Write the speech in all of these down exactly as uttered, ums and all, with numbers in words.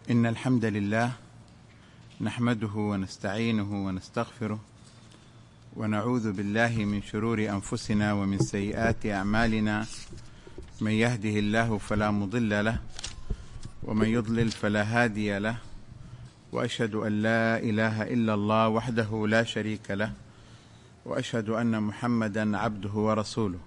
إن الحمد لله نحمده ونستعينه ونستغفره ونعوذ بالله من شرور أنفسنا ومن سيئات أعمالنا، من يهده الله فلا مضل له ومن يضلل فلا هادي له، وأشهد أن لا إله إلا الله وحده لا شريك له، وأشهد أن محمدا عبده ورسوله.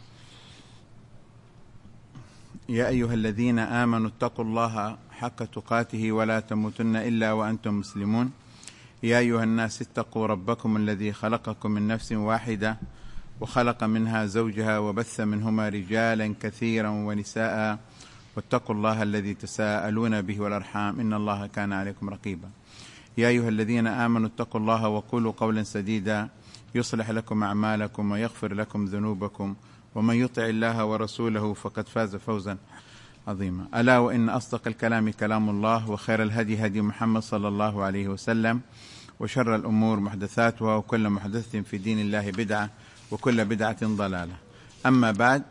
يا أيها الذين آمنوا اتقوا الله حق تقاته ولا تموتن إلا وأنتم مسلمون. يا أيها الناس اتقوا ربكم الذي خلقكم من نفس واحدة وخلق منها زوجها وبث منهما رجالا كثيرا ونساء، واتقوا الله الذي تساءلون به والأرحام إن الله كان عليكم رقيبا. يا أيها الذين آمنوا اتقوا الله وقولوا قولا سديدا يصلح لكم أعمالكم ويغفر لكم ذنوبكم، ومن يطع الله ورسوله فقد فاز فوزا عظيما. ألا وإن أصدق الكلام كلام الله، وخير الهدي هدي محمد صلى الله عليه وسلم، وشر الأمور محدثاتها، وكل محدثة في دين الله بدعة، وكل بدعة ضلالة. أما بعد،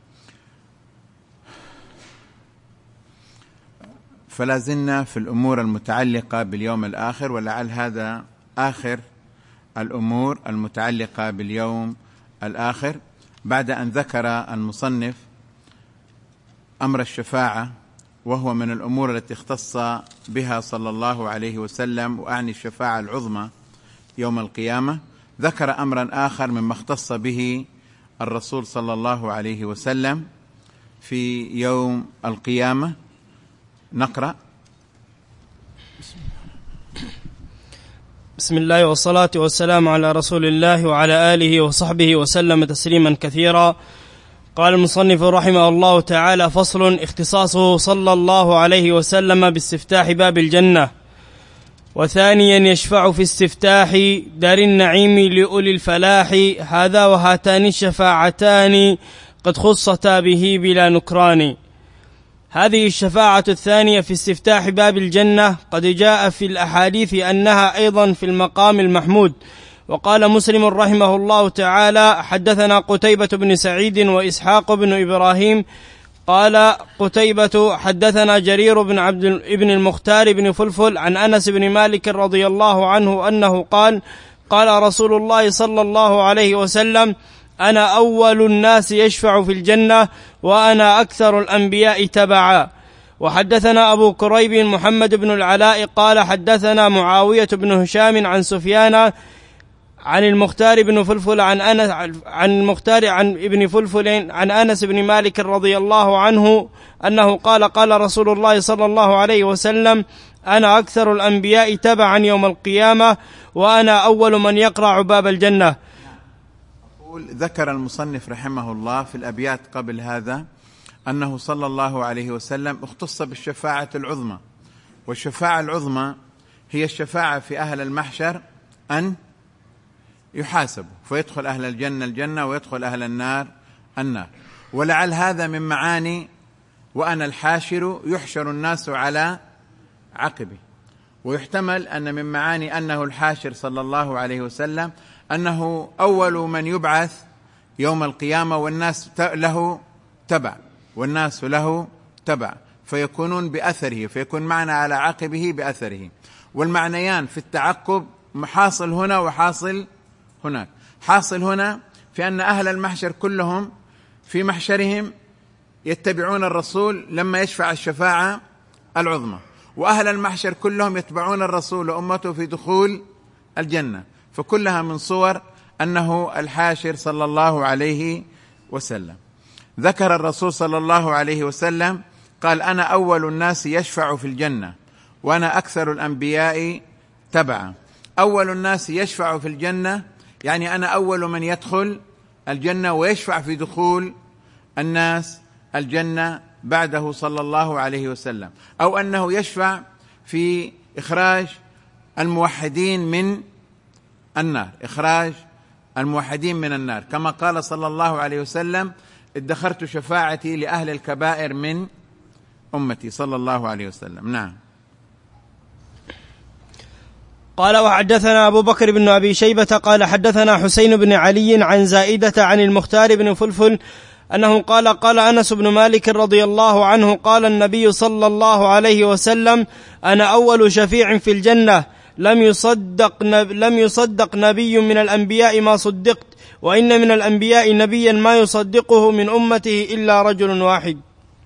فلا زلنا في الأمور المتعلقة باليوم الآخر، ولعل هذا آخر الأمور المتعلقة باليوم الآخر، بعد أن ذكر المصنف أمر الشفاعة، وهو من الأمور التي اختص بها صلى الله عليه وسلم، وأعني الشفاعة العظمى يوم القيامة. ذكر أمرا آخر مما اختص به الرسول صلى الله عليه وسلم في يوم القيامة. نقرأ. بسم الله والصلاة والسلام على رسول الله وعلى آله وصحبه وسلم تسليما كثيرا. قال المصنف رحمه الله تعالى: فصل: اختصاصه صلى الله عليه وسلم باستفتاح باب الجنة، وثانيا يشفع في استفتاح دار النعيم لأولي الفلاح. هذا وهاتان الشفاعتان قد خصتا به بلا نكران. هذه الشفاعة الثانية في استفتاح باب الجنة قد جاء في الأحاديث أنها أيضا في المقام المحمود. وقال مسلم رحمه الله تعالى: حدثنا قتيبة بن سعيد وإسحاق بن إبراهيم. قال قتيبة: حدثنا جرير بن عبد ابن المختار بن فلفل عن أنس بن مالك رضي الله عنه أنه قال: قال رسول الله صلى الله عليه وسلم: أنا أول الناس يشفع في الجنة، وأنا أكثر الأنبياء تبعا. وحدثنا أبو كريب محمد بن العلاء قال: حدثنا معاوية بن هشام عن سفيان عن المختار بن فلفل عن أنس عن المختار عن ابن فلفل عن أنس بن مالك رضي الله عنه أنه قال: قال رسول الله صلى الله عليه وسلم: أنا أكثر الأنبياء تبعا يوم القيامة، وأنا أول من يقرع باب الجنة. ذكر المصنف رحمه الله في الأبيات قبل هذا أنه صلى الله عليه وسلم اختص بالشفاعة العظمى، والشفاعة العظمى هي الشفاعة في أهل المحشر أن يحاسبوا فيدخل أهل الجنة الجنة ويدخل أهل النار النار. ولعل هذا من معاني وأنا الحاشر يحشر الناس على عقبه، ويحتمل أن من معاني أنه الحاشر صلى الله عليه وسلم أنه أول من يبعث يوم القيامة، والناس له تبع والناس له تبع، فيكونون بأثره، فيكون معنا على عقبه بأثره. والمعنيان في التعقب حاصل هنا وحاصل هناك. حاصل هنا في أن أهل المحشر كلهم في محشرهم يتبعون الرسول لما يشفع الشفاعة العظمى، وأهل المحشر كلهم يتبعون الرسول وأمته في دخول الجنة، فكلها من صور أنه الحاشر صلى الله عليه وسلم. ذكر الرسول صلى الله عليه وسلم قال: أنا أول الناس يشفع في الجنة، وأنا أكثر الأنبياء تبعا. أول الناس يشفع في الجنة يعني أنا أول من يدخل الجنة ويشفع في دخول الناس الجنة بعده صلى الله عليه وسلم، أو أنه يشفع في إخراج الموحدين من النار، إخراج الموحدين من النار، كما قال صلى الله عليه وسلم: ادخرت شفاعتي لأهل الكبائر من أمتي صلى الله عليه وسلم. نعم. قال: وحدثنا أبو بكر بن أبي شيبة قال: حدثنا حسين بن علي عن زائدة عن المختار بن فلفل أنه قال قال أنس بن مالك رضي الله عنه قال النبي صلى الله عليه وسلم أنا أول شفيع في الجنة لم يصدق, نب لم يصدق نبي من الأنبياء ما صدقت وإن من الأنبياء نبيا ما يصدقه من أمته إلا رجل واحد.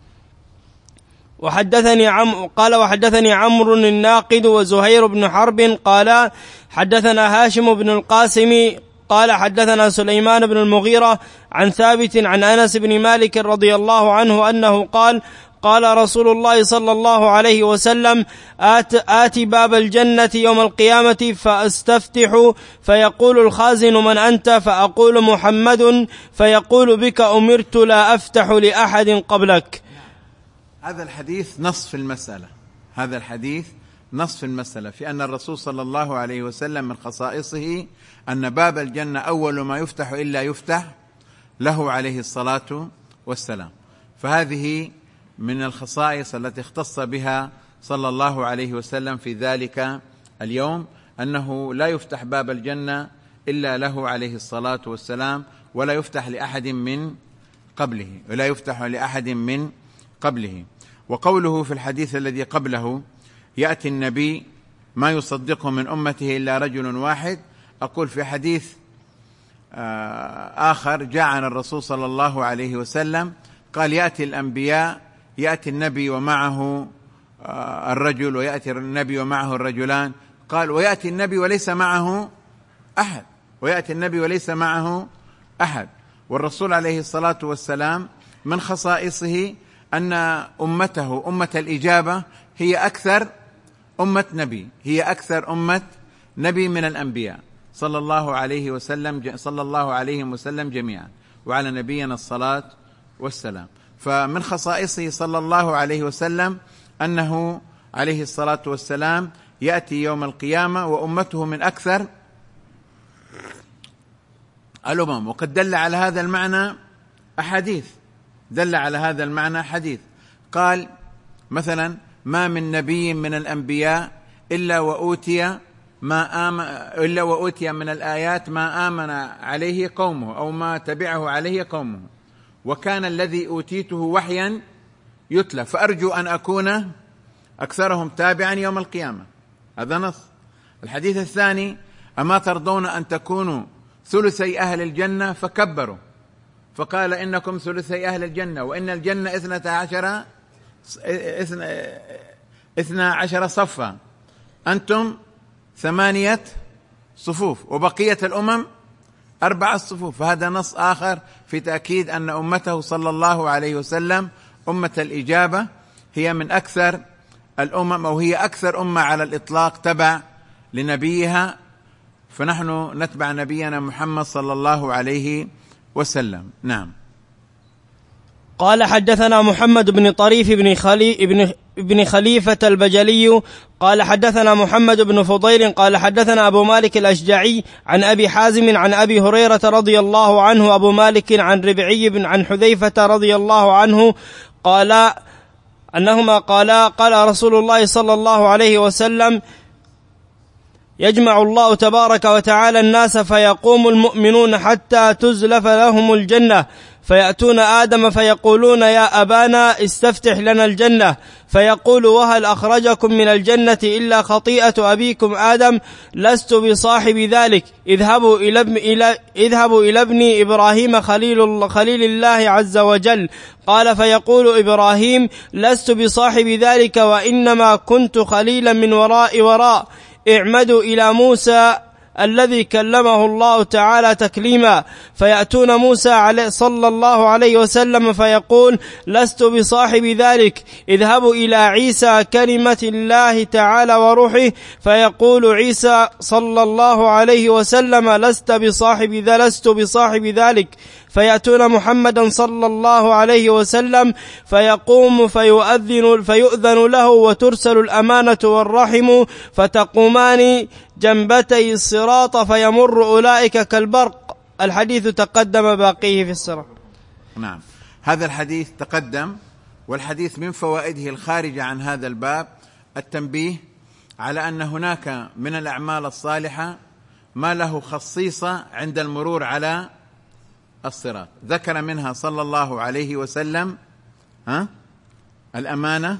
وحدثني عم قال وحدثني عمرو الناقد وزهير بن حرب قال حدثنا هاشم بن القاسم قال حدثنا سليمان بن المغيرة عن ثابت عن أنس بن مالك رضي الله عنه أنه قال قال رسول الله صلى الله عليه وسلم آت, آت باب الجنة يوم القيامة فأستفتح فيقول الخازن من أنت فأقول محمد فيقول بك أمرت لا أفتح لأحد قبلك. هذا الحديث نص في المسألة هذا الحديث نص في المسألة في أن الرسول صلى الله عليه وسلم من خصائصه أن باب الجنة أول ما يفتح إلا يفتح له عليه الصلاة والسلام، فهذه من الخصائص التي اختص بها صلى الله عليه وسلم في ذلك اليوم، أنه لا يفتح باب الجنة إلا له عليه الصلاة والسلام، ولا يفتح لأحد من قبله ولا يفتح لأحد من قبله. وقوله في الحديث الذي قبله يأتي النبي ما يصدقه من أمته إلا رجل واحد، أقول في حديث آخر جاء عن الرسول صلى الله عليه وسلم قال يأتي الأنبياء يأتي النبي ومعه الرجل ويأتي النبي ومعه الرجلان، قال ويأتي النبي وليس معه أحد ويأتي النبي وليس معه أحد. والرسول عليه الصلاة والسلام من خصائصه أن أمته أمة الإجابة هي أكثر أمة نبي هي أكثر أمة نبي من الأنبياء صلى الله عليه وسلم صلى الله عليه وسلم جميعا، وعلى نبينا الصلاة والسلام. فمن خصائصه صلى الله عليه وسلم أنه عليه الصلاة والسلام يأتي يوم القيامة وأمته من أكثر الأمم، وقد دل على هذا المعنى أحاديث دل على هذا المعنى حديث قال مثلا ما من نبي من الأنبياء إلا وأوتي ما آمن إلا وأوتي من الآيات ما آمن عليه قومه أو ما تبعه عليه قومه، وكان الذي أوتيته وحيا يتلى، فأرجو أن أكون أكثرهم تابعا يوم القيامة. هذا نص. الحديث الثاني أما ترضون أن تكونوا ثلثي أهل الجنة فكبروا، فقال إنكم ثلثي أهل الجنة وإن الجنة اثنتا عشر اثنا عشر صفا أنتم ثمانية صفوف وبقية الأمم أربعة صفوف. فهذا نص آخر في تأكيد أن أمته صلى الله عليه وسلم أمة الإجابة هي من أكثر الأمم، أو هي أكثر أمة على الإطلاق تبع لنبيها، فنحن نتبع نبينا محمد صلى الله عليه وسلم. نعم. قال حدثنا محمد بن طريف بن, خلي بن, بن خليفة البجلي قال حدثنا محمد بن فضيل قال حدثنا أبو مالك الأشجعي عن أبي حازم عن أبي هريرة رضي الله عنه أبو مالك عن ربعي بن عن حذيفة رضي الله عنه قال أنهما قالا قال رسول الله صلى الله عليه وسلم يجمع الله تبارك وتعالى الناس فيقوم المؤمنون حتى تزلف لهم الجنة فيأتون آدم فيقولون يا أبانا استفتح لنا الجنة، فيقول وهل أخرجكم من الجنة إلا خطيئة أبيكم آدم؟ لست بصاحب ذلك، اذهبوا إلى ابن, إلى اذهبوا إلى ابن إبراهيم خليل, خليل الله عز وجل. قال فيقول إبراهيم لست بصاحب ذلك وإنما كنت خليلا من وراء وراء، اعمدوا إلى موسى الذي كلمه الله تعالى تكليما، فيأتون موسى صلى الله عليه وسلم فيقول لست بصاحب ذلك، اذهبوا إلى عيسى كلمة الله تعالى وروحه، فيقول عيسى صلى الله عليه وسلم لست بصاحب ذلك لست بصاحب ذلك، فيأتون محمدا صلى الله عليه وسلم فيقوم فيؤذن, فيؤذن له وترسل الأمانة والرحم فتقومان جنبتي الصراط فيمر أولئك كالبرق. الحديث تقدم باقيه في الصراط. نعم، هذا الحديث تقدم، والحديث من فوائده الخارجة عن هذا الباب التنبيه على أن هناك من الأعمال الصالحة ما له خصيصة عند المرور على الصراط. ذكر منها صلى الله عليه وسلم ها الأمانة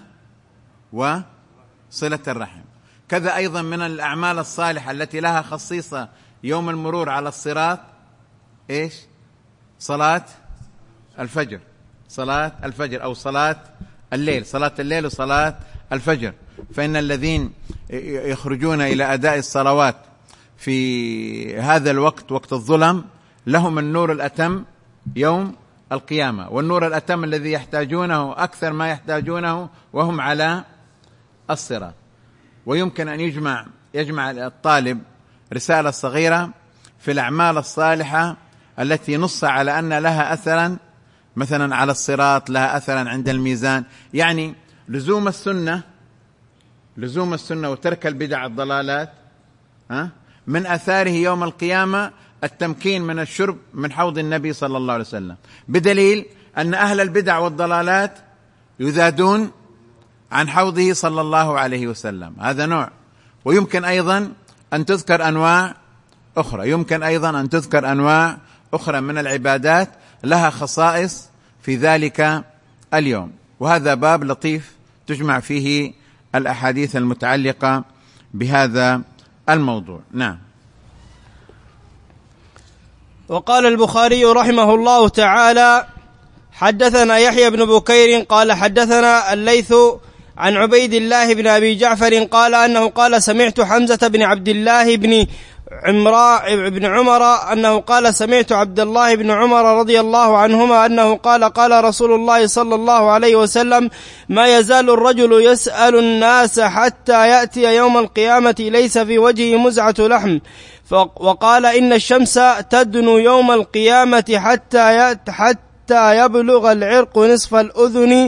وصلة الرحم. كذا أيضا من الأعمال الصالحة التي لها خصيصة يوم المرور على الصراط إيش؟ صلاة الفجر، صلاة الفجر أو صلاة الليل، صلاة الليل وصلاة الفجر. فإن الذين يخرجون إلى أداء الصلوات في هذا الوقت، وقت الظلم، لهم النور الأتم يوم القيامة، والنور الأتم الذي يحتاجونه أكثر ما يحتاجونه وهم على الصراط. ويمكن أن يجمع يجمع الطالب رسالة صغيرة في الأعمال الصالحة التي نص على أن لها أثرا مثلا على الصراط، لها أثرا عند الميزان. يعني لزوم السنة لزوم السنة وترك البدع الضلالات ها من أثاره يوم القيامة التمكين من الشرب من حوض النبي صلى الله عليه وسلم، بدليل أن أهل البدع والضلالات يذادون عن حوضه صلى الله عليه وسلم. هذا نوع. ويمكن أيضا أن تذكر أنواع أخرى يمكن أيضا أن تذكر أنواع أخرى من العبادات لها خصائص في ذلك اليوم. وهذا باب لطيف تجمع فيه الأحاديث المتعلقة بهذا الموضوع. نعم. وقال البخاري رحمه الله تعالى: حدثنا يحيى بن بكير قال حدثنا الليث عن عبيد الله بن أبي جعفر قال أنه قال: سمعت حمزة بن عبد الله بن عمراء بن عمر أنه قال: سمعت عبد الله بن عمر رضي الله عنهما أنه قال: قال رسول الله صلى الله عليه وسلم: ما يزال الرجل يسأل الناس حتى يأتي يوم القيامة ليس في وجهه مزعة لحم. وقال: إن الشمس تدنو يوم القيامة حتى حتى يبلغ العرق نصف الأذن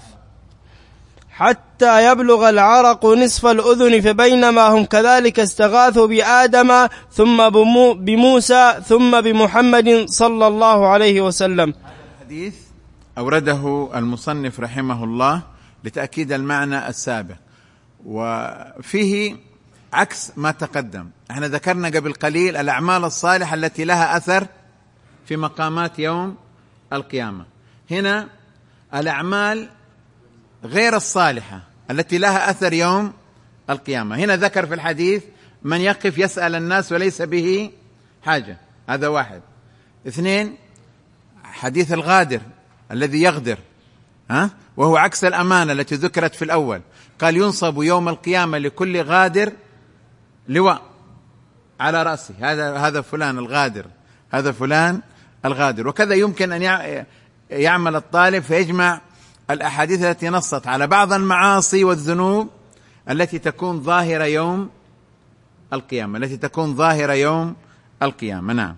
حتى يبلغ العرق نصف الأذن فبينما هم كذلك استغاثوا بآدم ثم بموسى ثم بمحمد صلى الله عليه وسلم. الحديث أورده المصنف رحمه الله لتأكيد المعنى السابق، وفيه عكس ما تقدم. احنا ذكرنا قبل قليل الأعمال الصالحة التي لها أثر في مقامات يوم القيامة. هنا الأعمال غير الصالحة التي لها أثر يوم القيامة. هنا ذكر في الحديث من يقف يسأل الناس وليس به حاجة، هذا واحد. اثنين، حديث الغادر الذي يغدر ها وهو عكس الأمانة التي ذكرت في الأول. قال: ينصب يوم القيامة لكل غادر لواء على رأسه، هذا هذا فلان الغادر، هذا فلان الغادر. وكذا يمكن أن يعمل الطالب فيجمع الأحاديث التي نصت على بعض المعاصي والذنوب التي تكون ظاهرة يوم القيامة التي تكون ظاهرة يوم القيامة. نعم.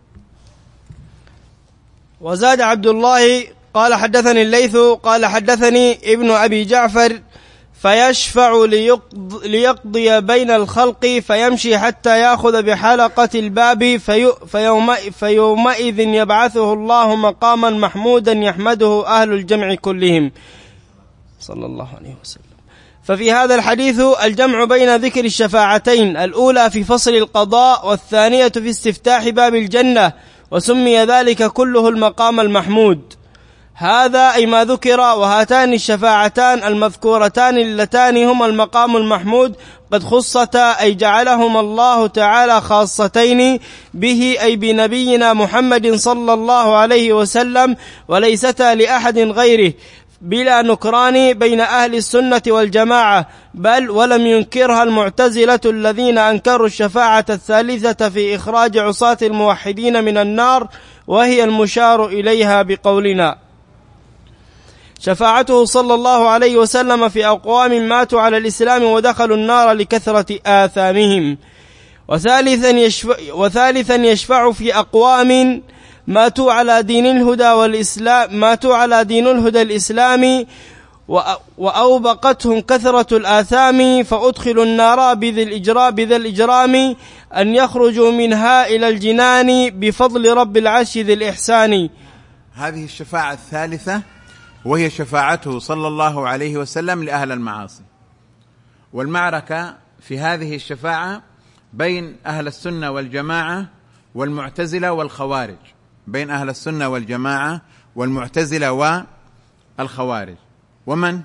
وزاد عبد الله قال: حدثني الليث قال: حدثني ابن أبي جعفر فيشفع ليقضي بين الخلق فيمشي حتى يأخذ بحلقة الباب في فيوم فيومئذ يبعثه الله مقاما محمودا يحمده أهل الجمع كلهم صلى الله عليه وسلم. ففي هذا الحديث الجمع بين ذكر الشفاعتين، الأولى في فصل القضاء والثانية في استفتاح باب الجنة، وسمي ذلك كله المقام المحمود. هذا أي ما ذكر. وهاتان الشفاعتان المذكورتان اللتان هما المقام المحمود قد خصتا أي جعلهما الله تعالى خاصتين به أي بنبينا محمد صلى الله عليه وسلم، وليستا لأحد غيره بلا نكران بين أهل السنة والجماعة، بل ولم ينكرها المعتزلة الذين أنكروا الشفاعة الثالثة في إخراج عصاة الموحدين من النار، وهي المشار إليها بقولنا. شفاعته صلى الله عليه وسلم في أقوام ماتوا على الإسلام ودخلوا النار لكثرة آثامهم. وثالثا يشفع, وثالثا يشفع في أقوام ماتوا على دين الهدى والإسلام ماتوا على دين الهدى الإسلامي وأوبقتهم كثرة الآثام فأدخلوا النار بذي الإجرام, بذي الإجرام أن يخرجوا منها إلى الجنان بفضل رب العرش ذي الإحسان. هذه الشفاعة الثالثة وهي شفاعته صلى الله عليه وسلم لأهل المعاصي. والمعركة في هذه الشفاعة بين أهل السنة والجماعة والمعتزلة والخوارج. بين أهل السنة والجماعة والمعتزلة والخوارج. ومن؟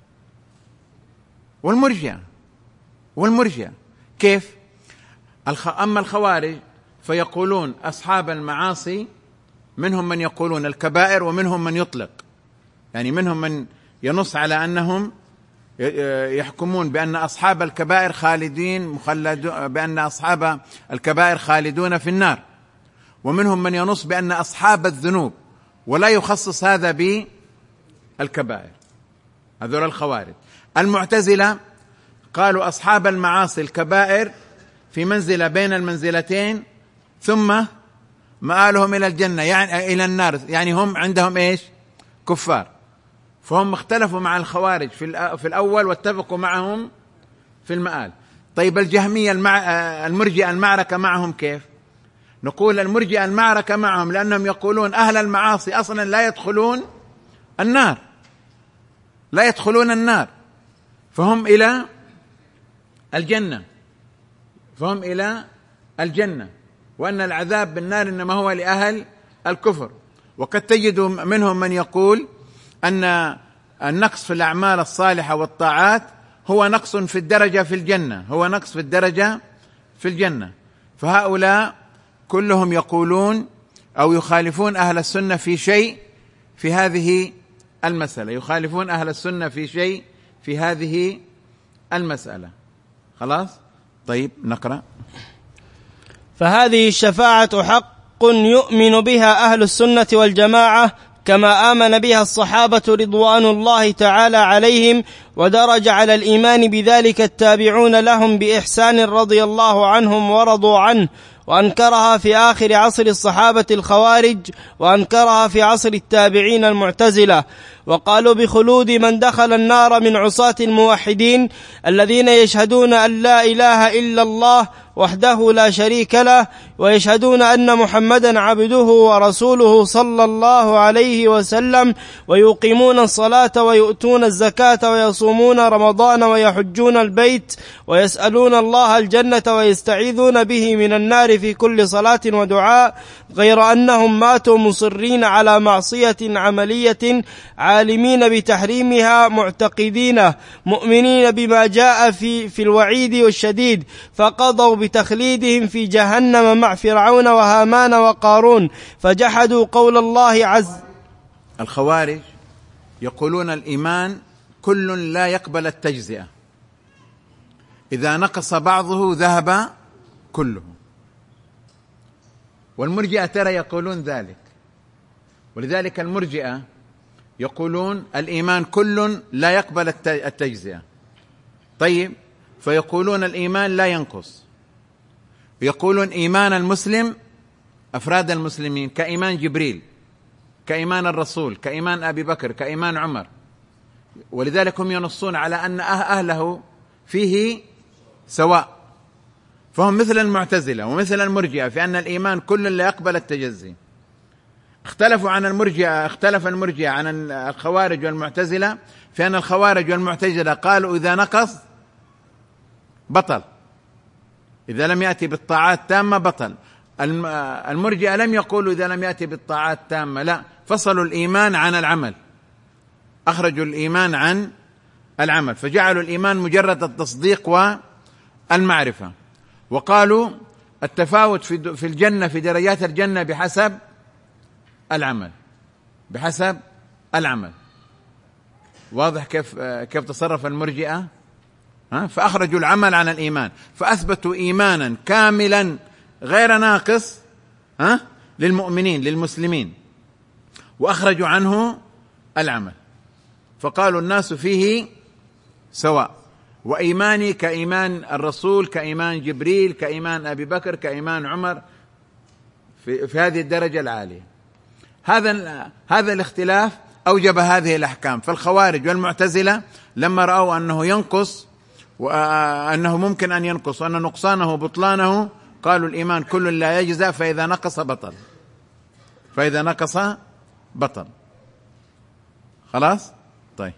والمرجئة. والمرجئة كيف؟ أما الخوارج فيقولون أصحاب المعاصي منهم من يقولون الكبائر ومنهم من يطلق، يعني منهم من ينص على أنهم يحكمون بأن أصحاب الكبائر خالدين مخلدون، بأن أصحاب الكبائر خالدون في النار، ومنهم من ينص بأن أصحاب الذنوب، ولا يخصص هذا بالكبائر. هذول الخوارج. المعتزلة قالوا أصحاب المعاصي الكبائر في منزلة بين المنزلتين، ثم مآلهم إلى الجنة يعني إلى النار، يعني هم عندهم إيش؟ كفار. فهم اختلفوا مع الخوارج في في الأول واتفقوا معهم في المآل. طيب الجهمية المرجئة المعركة معهم كيف؟ نقول المرجئة المعركة معهم لأنهم يقولون أهل المعاصي أصلا لا يدخلون النار، لا يدخلون النار، فهم إلى الجنة، فهم إلى الجنة، وأن العذاب بالنار إنما هو لأهل الكفر. وقد تجد منهم من يقول أن النقص في الأعمال الصالحة والطاعات هو نقص في الدرجة في الجنة، هو نقص في الدرجة في الجنة. فهؤلاء كلهم يقولون أو يخالفون أهل السنة في شيء في هذه المسألة، يخالفون أهل السنة في شيء في هذه المسألة. خلاص؟ طيب نقرأ. فهذه الشفاعة حق يؤمن بها أهل السنة والجماعة كما آمن بها الصحابة رضوان الله تعالى عليهم، ودرج على الإيمان بذلك التابعون لهم بإحسان رضي الله عنهم ورضوا عنه. وأنكرها في آخر عصر الصحابة الخوارج، وأنكرها في عصر التابعين المعتزلة، وقالوا بخلود من دخل النار من عصاة الموحدين الذين يشهدون أن لا إله إلا الله وحده لا شريك له، ويشهدون أن محمدا عبده ورسوله صلى الله عليه وسلم، ويقيمون الصلاة ويؤتون الزكاة ويصومون رمضان ويحجون البيت، ويسألون الله الجنة ويستعيذون به من النار في كل صلاة ودعاء، غير أنهم ماتوا مصرين على معصية عملية عالمين بتحريمها معتقدين مؤمنين بما جاء في, في الوعيد والشديد، فقضوا بتخليدهم في جهنم مع فرعون وهامان وقارون، فجحدوا قول الله عز. الخوارج يقولون الإيمان كل لا يقبل التجزئة، إذا نقص بعضه ذهب كله. والمرجئة ترى يقولون ذلك، ولذلك المرجئة يقولون الإيمان كل لا يقبل التجزئة. طيب فيقولون الإيمان لا ينقص، يقولون إيمان المسلم أفراد المسلمين كإيمان جبريل، كإيمان الرسول، كإيمان أبي بكر، كإيمان عمر، ولذلك هم ينصون على أن أهله فيه سواء. فهم مثل المعتزلة ومثل المرجئة في أن الإيمان كل لا يقبل التجزي. اختلفوا عن المرجئة، اختلف المرجئة عن الخوارج والمعتزلة في أن الخوارج والمعتزلة قالوا إذا نقص بطل، إذا لم يأتي بالطاعات تامة بطل. المرجئة لم يقولوا إذا لم يأتي بالطاعات تامة، لا، فصلوا الإيمان عن العمل، أخرجوا الإيمان عن العمل، فجعلوا الإيمان مجرد التصديق والمعرفة. وقالوا التفاوت في الجنة في درجات الجنة بحسب العمل، بحسب العمل. واضح كيف كيف تصرف المرجئة؟ ها؟ فأخرجوا العمل عن الإيمان، فأثبتوا إيمانا كاملا غير ناقص ها للمؤمنين للمسلمين، وأخرجوا عنه العمل، فقالوا الناس فيه سواء، وإيماني كإيمان الرسول، كإيمان جبريل، كإيمان أبي بكر، كإيمان عمر، في, في هذه الدرجة العالية. هذا هذا الاختلاف أوجب هذه الأحكام. فالخوارج والمعتزلة لما رأوا أنه ينقص وأنه ممكن أن ينقص وأن نقصانه بطلانه قالوا الإيمان كل لا يجزى، فإذا نقص بطل، فإذا نقص بطل. خلاص؟ طيب.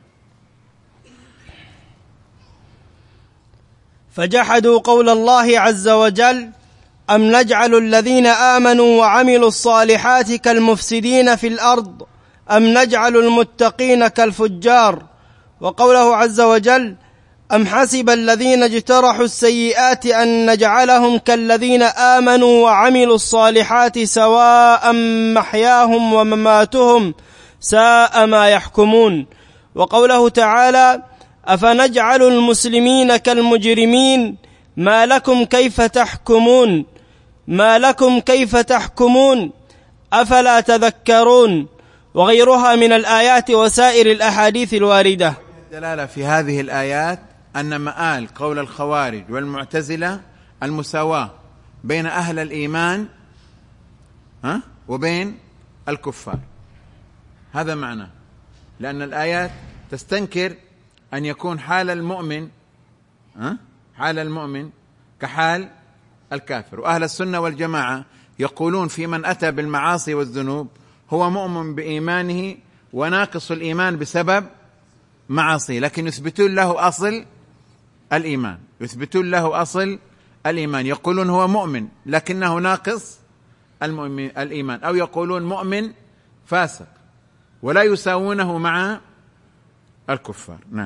فجحدوا قول الله عز وجل أم نجعل الذين آمنوا وعملوا الصالحات كالمفسدين في الأرض أم نجعل المتقين كالفجار. وقوله عز وجل أم حسب الذين اجترحوا السيئات أن نجعلهم كالذين آمنوا وعملوا الصالحات سواء محياهم ومماتهم ساء ما يحكمون. وقوله تعالى أفنجعل المسلمين كالمجرمين ما لكم كيف تحكمون ما لكم كيف تحكمون أفلا تذكرون. وغيرها من الآيات وسائر الأحاديث الواردة. الدلالة في هذه الآيات أن مآل قول الخوارج والمعتزلة المساواة بين أهل الإيمان ها وبين الكفار، هذا معنى، لأن الآيات تستنكر أن يكون حال المؤمن ها حال المؤمن كحال الكافر. وأهل السنة والجماعة يقولون في من أتى بالمعاصي والذنوب هو مؤمن بإيمانه وناقص الإيمان بسبب معاصيه، لكن يثبتون له أصل الإيمان يثبتون له أصل الإيمان يقولون هو مؤمن لكنه ناقص الإيمان، أو يقولون مؤمن فاسق، ولا يساوونه مع الكفار. نعم.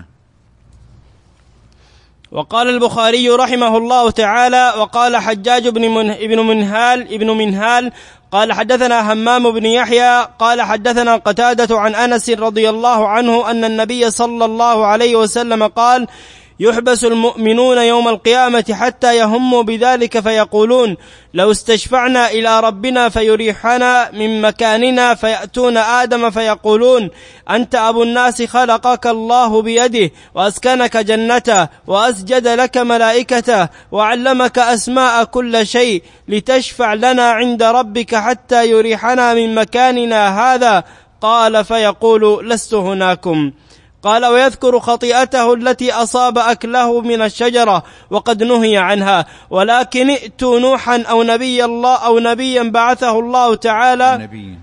وقال البخاري رحمه الله تعالى وقال حجاج بن منهال ابن منهال قال حدثنا همام بن يحيى قال حدثنا قتادة عن أنس رضي الله عنه أن النبي صلى الله عليه وسلم قال يحبس المؤمنون يوم القيامة حتى يهموا بذلك فيقولون لو استشفعنا إلى ربنا فيريحنا من مكاننا، فيأتون آدم فيقولون أنت أبو الناس خلقك الله بيده وأسكنك جنته وأسجد لك ملائكته وعلمك أسماء كل شيء لتشفع لنا عند ربك حتى يريحنا من مكاننا هذا. قال فيقول لست هناكم. قال ويذكر خطيئته التي أصاب أكله من الشجرة وقد نهي عنها، ولكن ائتوا نوحا أو نبي الله أو نبيا بعثه الله تعالى نبي.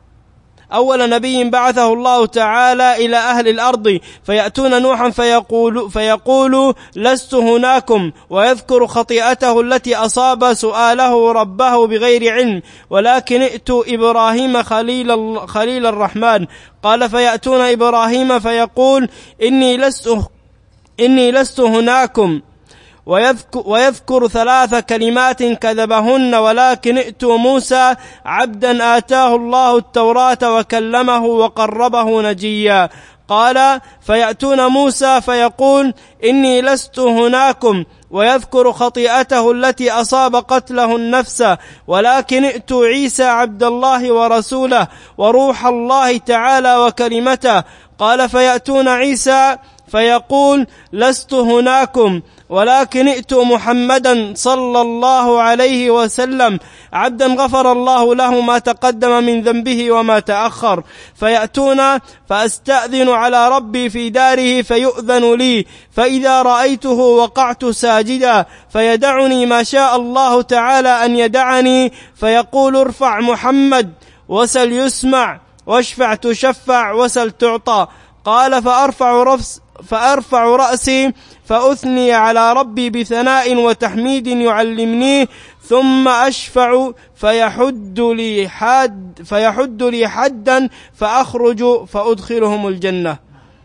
أول نبي بعثه الله تعالى إلى أهل الأرض فيأتون نوحا فيقول, فيقول لست هناكم، ويذكر خطيئته التي أصاب سؤاله ربه بغير علم، ولكن ائتوا إبراهيم خليل, خليل الرحمن. قال فيأتون إبراهيم فيقول إني لست, إني لست هناكم، ويذكر, ويذكر ثلاث كلمات كذبهن، ولكن ائتوا موسى عبدا آتاه الله التوراة وكلمه وقربه نجيا. قال فيأتون موسى فيقول إني لست هناكم، ويذكر خطيئته التي أصاب قتله النفس، ولكن ائتوا عيسى عبد الله ورسوله وروح الله تعالى وكلمته. قال فيأتون عيسى فيقول لست هناكم، ولكن ائتوا محمدا صلى الله عليه وسلم عبدا غفر الله له ما تقدم من ذنبه وما تأخر. فيأتون فأستأذن على ربي في داره فيؤذن لي، فإذا رأيته وقعت ساجدا فيدعني ما شاء الله تعالى أن يدعني، فيقول ارفع محمد وسل يسمع واشفع تشفع وسل تعطى. قال فأرفع رفس فأرفع رأسي فأثني على ربي بثناء وتحميد يعلمنيه، ثم أشفع فيحد لي حد فيحد لي حدا فأخرج فأدخلهم الجنة.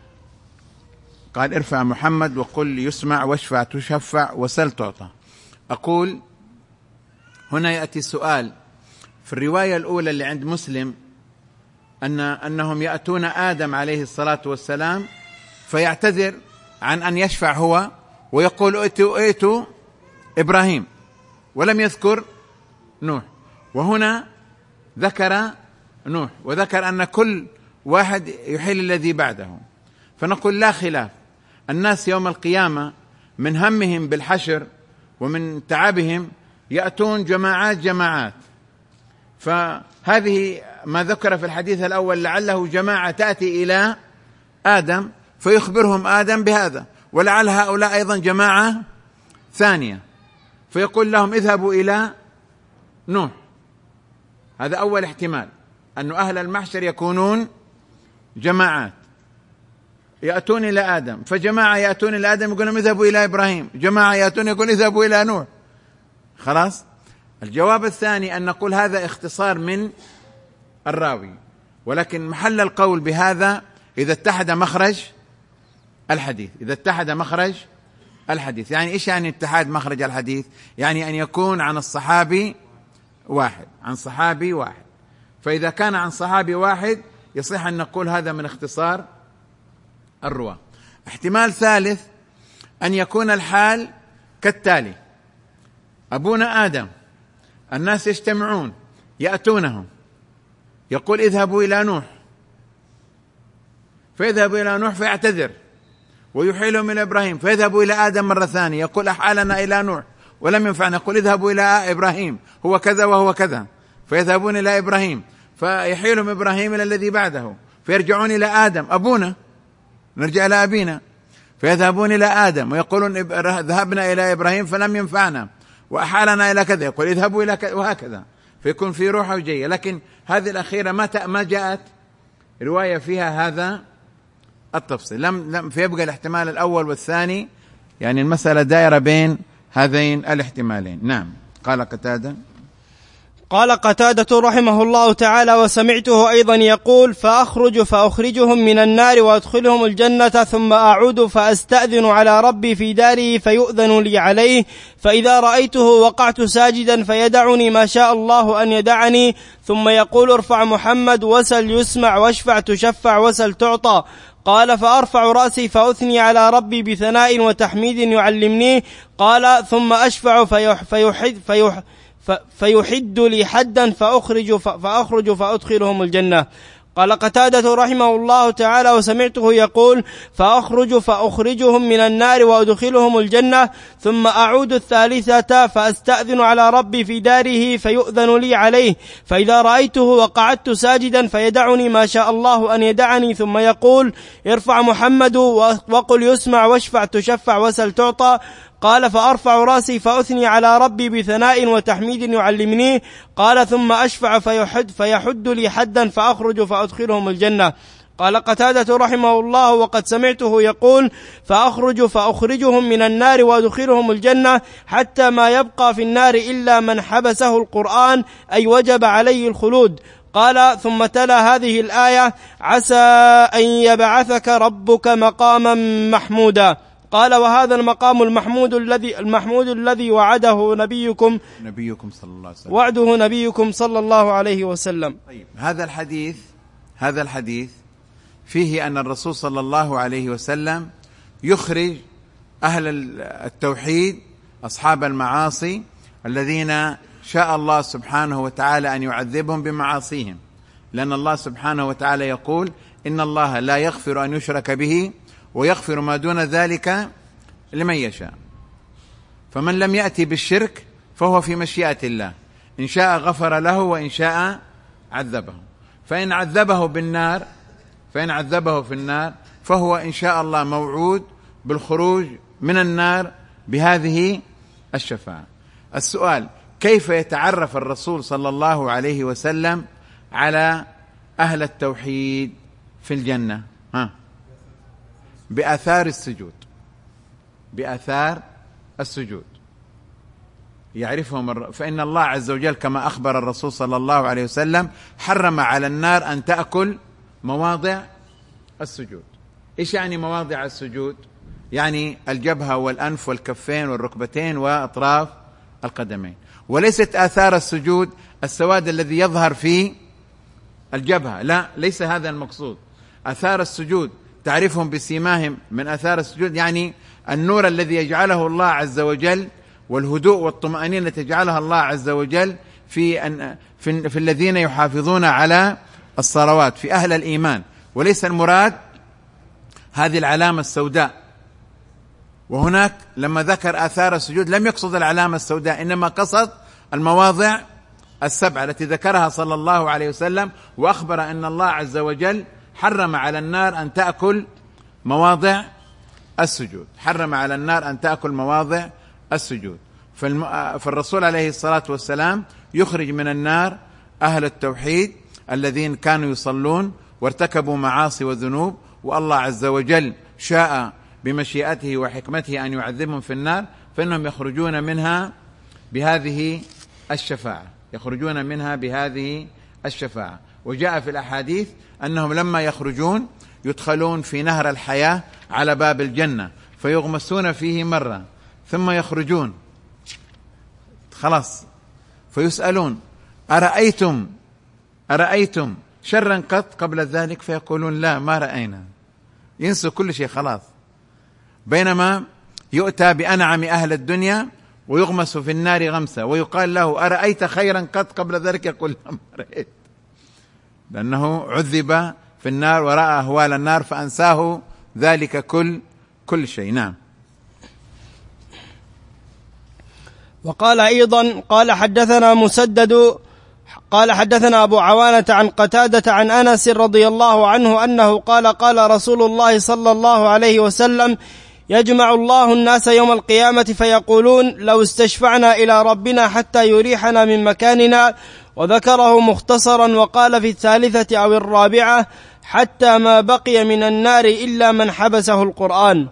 قال ارفع محمد وقل يسمع واشفع تشفع وسل تعطى. أقول هنا يأتي سؤال في الرواية الأولى اللي عند مسلم أن أنهم يأتون آدم عليه الصلاة والسلام فيعتذر عن أن يشفع هو ويقول ائتوا ائتوا إبراهيم، ولم يذكر نوح، وهنا ذكر نوح وذكر أن كل واحد يحيل الذي بعده. فنقول لا خلاف، الناس يوم القيامة من همهم بالحشر ومن تعبهم يأتون جماعات جماعات، فهذه ما ذكر في الحديث الأول لعله جماعة تأتي إلى آدم فيخبرهم آدم بهذا، ولعل هؤلاء أيضا جماعة ثانية فيقول لهم اذهبوا إلى نوح. هذا أول احتمال، أن أهل المحشر يكونون جماعات يأتون إلى آدم، فجماعة يأتون إلى آدم يقول لهم اذهبوا إلى إبراهيم، جماعة يأتون يقول اذهبوا إلى نوح. خلاص الجواب الثاني أن نقول هذا اختصار من الراوي، ولكن محل القول بهذا إذا اتحد مخرج الحديث، إذا اتحد مخرج الحديث. يعني إيش يعني اتحاد مخرج الحديث؟ يعني أن يكون عن الصحابي واحد، عن صحابي واحد. فإذا كان عن صحابي واحد يصح أن نقول هذا من اختصار الرواة. احتمال ثالث أن يكون الحال كالتالي: أبونا آدم، الناس يجتمعون يأتونه، يقول اذهبوا إلى نوح، فيذهبوا إلى نوح فيعتذر ويحيلهم إلى إبراهيم، فيذهبوا إلى آدم مرة ثانية يقول أحالنا إلى نوح ولم ينفعنا، يقول اذهبوا إلى إبراهيم هو كذا وهو كذا، فيذهبون إلى إبراهيم فيحيلهم إبراهيم إلى الذي بعده، فيرجعون إلى آدم أبونا، نرجع إلى أبينا، فيذهبون إلى آدم ويقولون ذهبنا إلى إبراهيم فلم ينفعنا وأحالنا إلى كذا، يقول اذهبوا إلى كذا، وهكذا، فيكون في روح وجية. لكن هذه الأخيرة ما ما جاءت رواية فيها هذا التفصيل، لم لم فيبقى الاحتمال الأول والثاني، يعني المسألة دائرة بين هذين الاحتمالين. نعم. قال قتادة قال قتادة رحمه الله تعالى: وسمعته أيضا يقول: فأخرج فأخرجهم من النار وأدخلهم الجنة ثم أعود فأستأذن على ربي في داره فيؤذن لي عليه، فإذا رأيته وقعت ساجدا فيدعني ما شاء الله أن يدعني، ثم يقول: ارفع محمد وسل يسمع واشفع تشفع وسل تعطى. قال: فأرفع رأسي فأثني على ربي بثناء وتحميد يعلمنيه. قال: ثم أشفع فيح فيحد فيح فيحد لي حدا فأخرج فأخرج فأدخلهم الجنة. قال قتادة رحمه الله تعالى: وسمعته يقول: فأخرج فأخرجهم من النار وأدخلهم الجنة ثم أعود الثالثة فأستأذن على ربي في داره فيؤذن لي عليه، فإذا رأيته وقعدت ساجدا فيدعني ما شاء الله أن يدعني، ثم يقول: ارفع محمد وقل يسمع واشفع تشفع وسل تعطى. قال: فأرفع رأسي فأثني على ربي بثناء وتحميد يعلمنيه. قال: ثم أشفع فيحد, فيحد لي حدا فأخرج فأدخلهم الجنة. قال قتادة رحمه الله: وقد سمعته يقول: فأخرج فأخرجهم من النار وأدخلهم الجنة حتى ما يبقى في النار إلا من حبسه القرآن أي وجب عليه الخلود. قال: ثم تلا هذه الآية: عسى أن يبعثك ربك مقاما محمودا. قال: وهذا المقام المحمود الذي المحمود الذي وعده نبيكم نبيكم صلى الله عليه وسلم وعده نبيكم صلى الله عليه وسلم. طيب، هذا الحديث هذا الحديث فيه أن الرسول صلى الله عليه وسلم يخرج أهل التوحيد أصحاب المعاصي الذين شاء الله سبحانه وتعالى أن يعذبهم بمعاصيهم، لأن الله سبحانه وتعالى يقول: إن الله لا يغفر أن يشرك به ويغفر ما دون ذلك لمن يشاء. فمن لم يأتي بالشرك فهو في مشيئة الله، إن شاء غفر له وإن شاء عذبه. فإن عذبه بالنار فإن عذبه في النار فهو إن شاء الله موعود بالخروج من النار بهذه الشفاعة. السؤال: كيف يتعرف الرسول صلى الله عليه وسلم على أهل التوحيد في الجنة؟ ها؟ بآثار السجود، بآثار السجود يعرفهم. فإن الله عز وجل كما أخبر الرسول صلى الله عليه وسلم حرم على النار أن تأكل مواضع السجود. إيش يعني مواضع السجود؟ يعني الجبهة والأنف والكفين والركبتين وأطراف القدمين، وليست آثار السجود السواد الذي يظهر في الجبهة، لا، ليس هذا المقصود. آثار السجود تعرفهم بسيماهم من آثار السجود، يعني النور الذي يجعله الله عز وجل والهدوء والطمأنينة تجعلها الله عز وجل في, أن في, في الذين يحافظون على الصلوات، في أهل الإيمان، وليس المراد هذه العلامة السوداء. وهناك لما ذكر آثار السجود لم يقصد العلامة السوداء، إنما قصد المواضع السبعة التي ذكرها صلى الله عليه وسلم، وأخبر أن الله عز وجل حرم على النار أن تأكل مواضع السجود، حرم على النار أن تأكل مواضع السجود. فالرسول عليه الصلاة والسلام يخرج من النار أهل التوحيد الذين كانوا يصلون وارتكبوا معاصي وذنوب، والله عز وجل شاء بمشيئته وحكمته أن يعذبهم في النار، فإنهم يخرجون منها بهذه الشفاعة، يخرجون منها بهذه الشفاعة. وجاء في الأحاديث أنهم لما يخرجون يدخلون في نهر الحياة على باب الجنة فيغمسون فيه مرة ثم يخرجون خلاص فيسألون أرأيتم أرأيتم شرا قط قبل ذلك؟ فيقولون لا ما رأينا، ينسوا كل شيء خلاص. بينما يؤتى بأنعم أهل الدنيا ويغمس في النار غمسة ويقال له أرأيت خيرا قط قبل ذلك؟ يقول لا ما رأيت، لأنه عذب في النار ورأى أهوال النار فأنساه ذلك كل كل شيء. نعم. وقال أيضا قال حدثنا مسدد قال حدثنا أبو عوانة عن قتادة عن أنس رضي الله عنه أنه قال قال رسول الله صلى الله عليه وسلم يجمع الله الناس يوم القيامة فيقولون لو استشفعنا إلى ربنا حتى يريحنا من مكاننا، وذكره مختصرا وقال في الثالثة أو الرابعة حتى ما بقي من النار إلا من حبسه القرآن.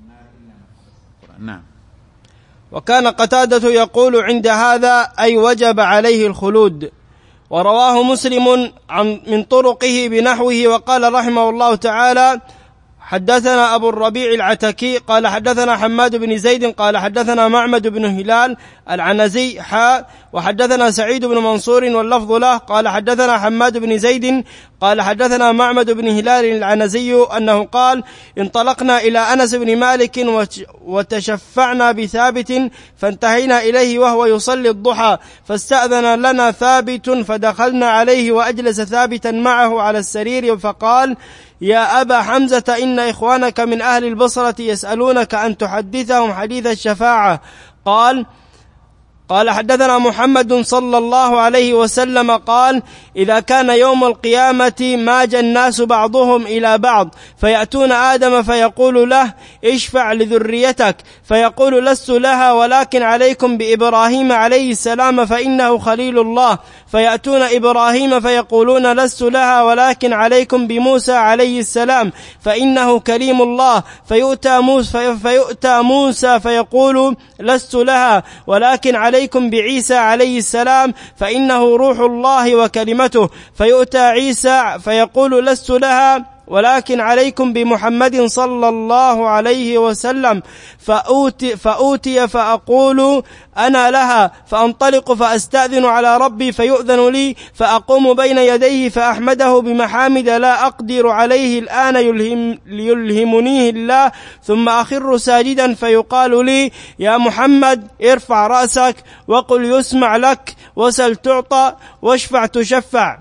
نعم. وكان قتادة يقول عند هذا أي وجب عليه الخلود. ورواه مسلم عن من طرقه بنحوه. وقال رحمه الله تعالى حدثنا أبو الربيع العتكي قال حدثنا حماد بن زيد قال حدثنا معمد بن هلال العنزي حاء وحدثنا سعيد بن منصور واللفظ له قال حدثنا حماد بن زيد قال حدثنا معمد بن هلال العنزي أنه قال انطلقنا إلى أنس بن مالك وتشفعنا بثابت فانتهينا إليه وهو يصلي الضحى فاستأذن لنا ثابت فدخلنا عليه وأجلس ثابتا معه على السرير فقال يا أبا حمزة إن إخوانك من أهل البصرة يسألونك أن تحدثهم حديث الشفاعة. قال قال حدثنا محمد صلى الله عليه وسلم قال إذا كان يوم القيامة ماج الناس بعضهم إلى بعض فيأتون آدم فيقول له اشفع لذريتك فيقول لست لها ولكن عليكم بإبراهيم عليه السلام فإنه خليل الله، فيأتون إبراهيم فيقولون لست لها ولكن عليكم بموسى عليه السلام فإنه كليم الله، فيؤتى موسى, فيؤتى موسى فيقول لست لها ولكن عليكم بعيسى عليه السلام فإنه روح الله وكلمته، فيؤتى عيسى فيقول لست لها ولكن عليكم بمحمد صلى الله عليه وسلم، فأوتي, فأوتي فأقول أنا لها فأنطلق فأستأذن على ربي فيؤذن لي فأقوم بين يديه فأحمده بمحامد لا أقدر عليه الآن يلهم يلهمنيه الله، ثم أخر ساجدا فيقال لي يا محمد ارفع رأسك وقل يسمع لك وسل تعطى واشفع تشفع،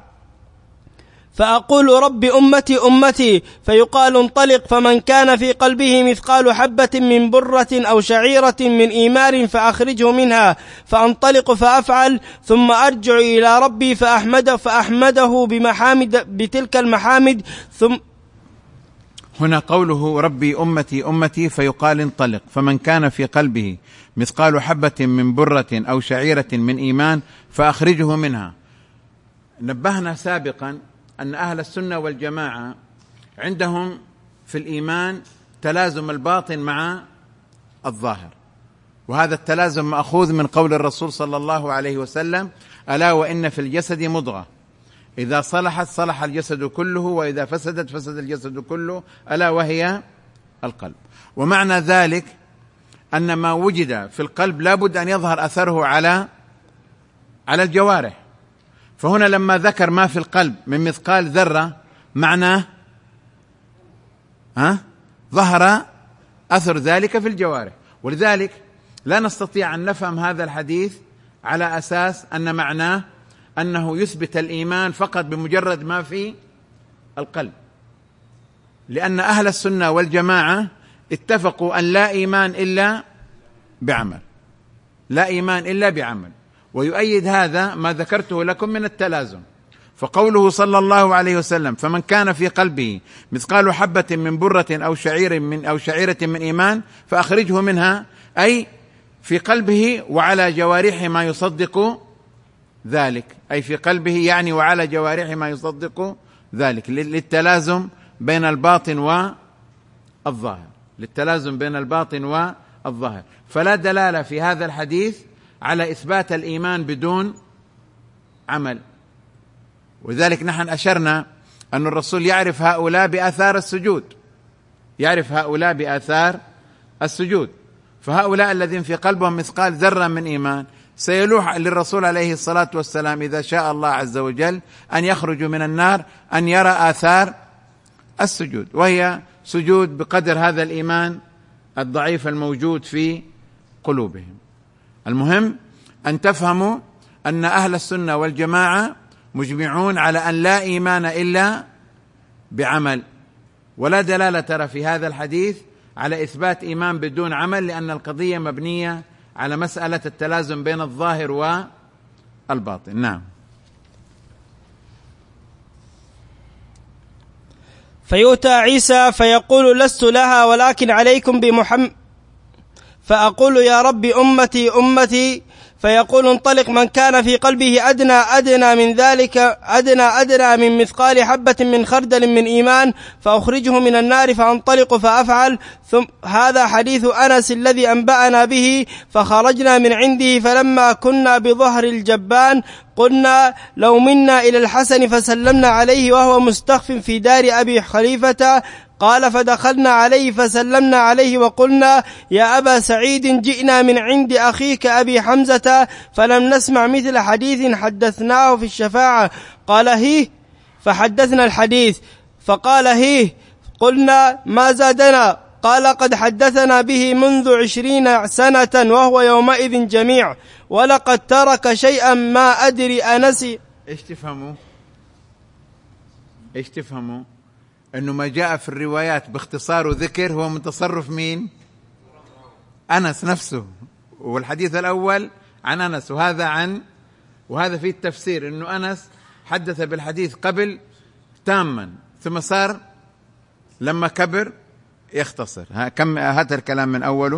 فأقول رب أمتي أمتي فيقال انطلق فمن كان في قلبه مثقال حبة من برة أو شعيرة من إيمار فأخرجه منها، فأنطلق فأفعل ثم أرجع إلى ربي فأحمده, فأحمده بمحامد بتلك المحامد. ثم هنا قوله ربي أمتي أمتي فيقال انطلق فمن كان في قلبه مثقال حبة من برة أو شعيرة من إيمان فأخرجه منها. نبهنا سابقا أن أهل السنة والجماعة عندهم في الإيمان تلازم الباطن مع الظاهر، وهذا التلازم مأخوذ من قول الرسول صلى الله عليه وسلم ألا وإن في الجسد مضغة إذا صلحت صلح الجسد كله وإذا فسدت فسد الجسد كله ألا وهي القلب. ومعنى ذلك أن ما وجد في القلب لا بد أن يظهر أثره على على الجوارح. فهنا لما ذكر ما في القلب من مثقال ذرة معناه ها ظهر أثر ذلك في الجوارح، ولذلك لا نستطيع أن نفهم هذا الحديث على أساس أن معناه أنه يثبت الإيمان فقط بمجرد ما في القلب، لأن أهل السنة والجماعة اتفقوا أن لا إيمان إلا بعمل، لا إيمان إلا بعمل. ويؤيد هذا ما ذكرته لكم من التلازم، فقوله صلى الله عليه وسلم فمن كان في قلبه مثقال حبة من برة أو شعير من أو شعيرة من إيمان فأخرجه منها، أي في قلبه وعلى جوارحه ما يصدق ذلك، أي في قلبه يعني وعلى جوارحه ما يصدق ذلك، للتلازم بين الباطن والظاهر، للتلازم بين الباطن والظاهر. فلا دلالة في هذا الحديث على إثبات الإيمان بدون عمل. وذلك نحن أشرنا أن الرسول يعرف هؤلاء بآثار السجود، يعرف هؤلاء بآثار السجود. فهؤلاء الذين في قلبهم مثقال ذرة من إيمان سيلوح للرسول عليه الصلاة والسلام إذا شاء الله عز وجل أن يخرجوا من النار أن يرى آثار السجود، وهي سجود بقدر هذا الإيمان الضعيف الموجود في قلوبهم. المهم أن تفهموا أن أهل السنة والجماعة مجمعون على أن لا إيمان إلا بعمل، ولا دلالة ترى في هذا الحديث على إثبات إيمان بدون عمل، لأن القضية مبنية على مسألة التلازم بين الظاهر والباطن. نعم. فيؤتى عيسى فيقول لست لها ولكن عليكم بمحمد، فأقول يا رب أمتي أمتي، فيقول انطلق من كان في قلبه أدنى أدنى من ذلك أدنى أدنى من مثقال حبة من خردل من إيمان فأخرجه من النار، فأنطلق فأفعل. ثم هذا حديث أنس الذي أنبأنا به. فخرجنا من عنده فلما كنا بظهر الجبان قلنا لو منا إلى الحسن فسلمنا عليه وهو مستخف في دار أبي خليفة. قال فدخلنا عليه فسلمنا عليه وقلنا يا أبا سعيد جئنا من عند أخيك أبي حمزة فلم نسمع مثل حديث حدثناه في الشفاعة. قال هيه، فحدثنا الحديث. فقال هيه، قلنا ما زادنا. قال قد حدثنا به منذ عشرين سنة وهو يومئذ جميع، ولقد ترك شيئا ما أدري أنسي. إيش تفهموا؟ إيش تفهموا؟ أنه ما جاء في الروايات باختصار وذكر هو من تصرف مين؟ أنس نفسه. والحديث الأول عن أنس وهذا عن وهذا فيه التفسير أنه أنس حدث بالحديث قبل تاما ثم صار لما كبر يختصر. ها كم هذا الكلام من أوله.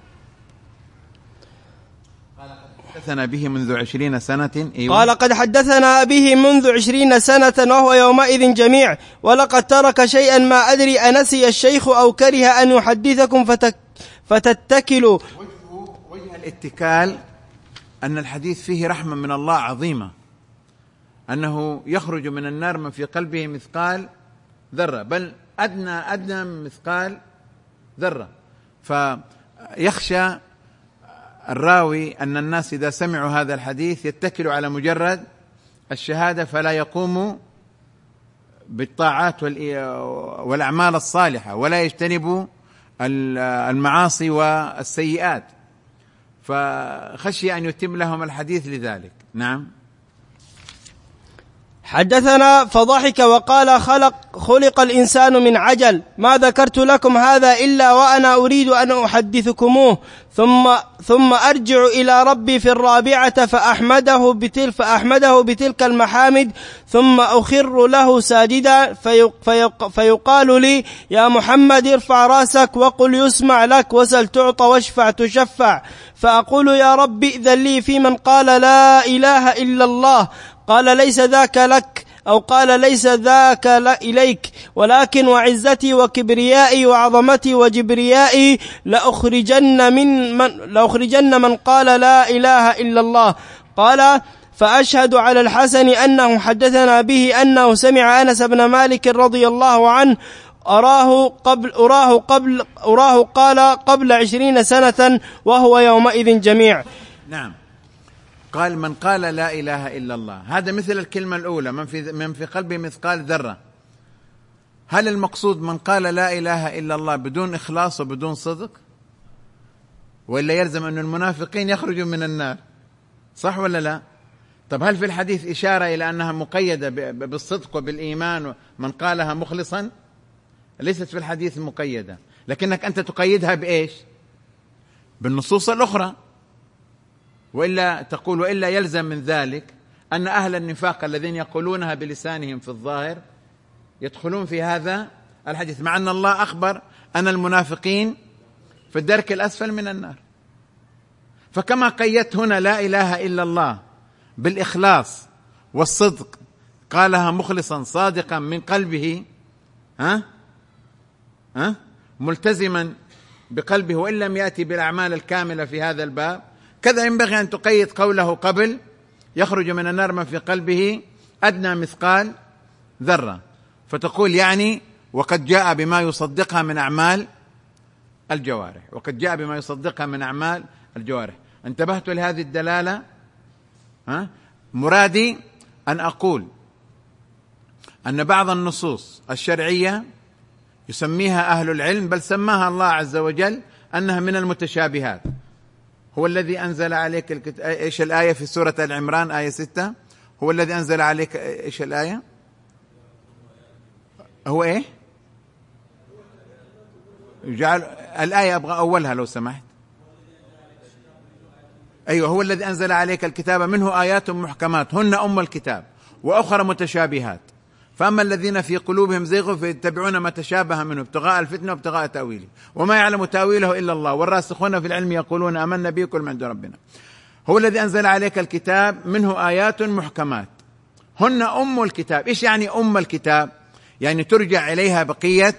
حدثنا به منذ عشرين سنة. أيوة. قال قد حدثنا به منذ عشرين سنة وهو يومئذ جميع، ولقد ترك شيئا ما أدري أنسي الشيخ أو كره أن يحدثكم فتك فتتكلوا. وجه الاتكال أن الحديث فيه رحمة من الله عظيمة، أنه يخرج من النار من في قلبه مثقال ذرة، بل أدنى أدنى من مثقال ذرة. فيخشى الراوي أن الناس إذا سمعوا هذا الحديث يتكلوا على مجرد الشهادة فلا يقوموا بالطاعات والأعمال الصالحة ولا يجتنبوا المعاصي والسيئات، فخشي أن يتم لهم الحديث لذلك. نعم. حدثنا فضحك وقال خلق خلق الإنسان من عجل، ما ذكرت لكم هذا إلا وأنا أريد أن أحدثكموه، ثم ثم أرجع إلى ربي في الرابعة فأحمده بتلك فأحمده بتلك المحامد، ثم أخر له ساجدا فيق فيق فيقال لي يا محمد ارفع راسك وقل يسمع لك وسل تعطى واشفع تشفع، فأقول يا رب ائذن لي في من قال لا إله إلا الله. قال ليس ذاك لك، أو قال ليس ذاك إليك، ولكن وعزتي وكبريائي وعظمتي وجبريائي لأخرجن من, من, لأخرجن من قال لا إله إلا الله. قال فأشهد على الحسن أنه حدثنا به أنه سمع أنس بن مالك رضي الله عنه أراه قبل أراه قبل أراه قال قبل عشرين سنة وهو يومئذ جميع. نعم. قال من قال لا إله إلا الله، هذا مثل الكلمة الأولى من في من في قلبه مثقال ذرة. هل المقصود من قال لا إله إلا الله بدون إخلاص وبدون صدق، ولا يلزم أن المنافقين يخرجوا من النار؟ صح ولا لا؟ طب هل في الحديث إشارة إلى أنها مقيدة بالصدق وبالإيمان من قالها مخلصا؟ ليست في الحديث مقيدة، لكنك أنت تقيدها بإيش؟ بالنصوص الأخرى. وإلا تقول وإلا يلزم من ذلك أن أهل النفاق الذين يقولونها بلسانهم في الظاهر يدخلون في هذا الحديث، مع أن الله أخبر أن المنافقين في الدرك الأسفل من النار. فكما قيدت هنا لا إله إلا الله بالإخلاص والصدق، قالها مخلصا صادقا من قلبه، ها ها ملتزما بقلبه وإن لم يأتي بالأعمال الكاملة في هذا الباب، كذا ينبغي أن تقيد قوله قبل يخرج من النار من في قلبه أدنى مثقال ذرة، فتقول يعني وقد جاء بما يصدقها من أعمال الجوارح، وقد جاء بما يصدقها من أعمال الجوارح. انتبهت لهذه الدلالة؟ ها؟ مرادي أن أقول أن بعض النصوص الشرعية يسميها أهل العلم، بل سماها الله عز وجل أنها من المتشابهات. هو الذي أنزل عليك الكتاب، إيش الآية في سورة العمران آية ستة؟ هو الذي أنزل عليك، إيش الآية؟ هو إيه؟ جعل الآية أبغى أولها لو سمحت. أيوة، هو الذي أنزل عليك الكتاب منه آيات محكمات هن أم الكتاب وأخرى متشابهات، فأما الذين في قلوبهم زيغ فيتبعون ما تشابه منه ابتغاء الفتنة وابتغاء تأويله وما يعلم تأويله إلا الله والراسخون في العلم يقولون آمنا به كل من عند ربنا. هو الذي أنزل عليك الكتاب منه آيات محكمات هن أم الكتاب. إيش يعني أم الكتاب؟ يعني ترجع إليها بقية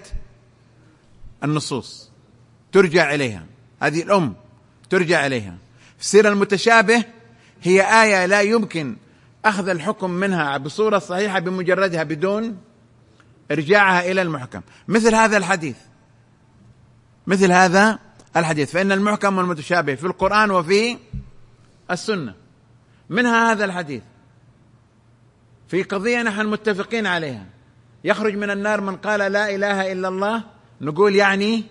النصوص، ترجع إليها، هذه الأم ترجع إليها. السيرة المتشابه هي آية لا يمكن أخذ الحكم منها بصورة صحيحة بمجردها بدون إرجاعها إلى المحكم، مثل هذا الحديث، مثل هذا الحديث. فإن المحكم والمتشابه في القرآن وفي السنة، منها هذا الحديث في قضية نحن متفقين عليها، يخرج من النار من قال لا إله إلا الله، نقول يعني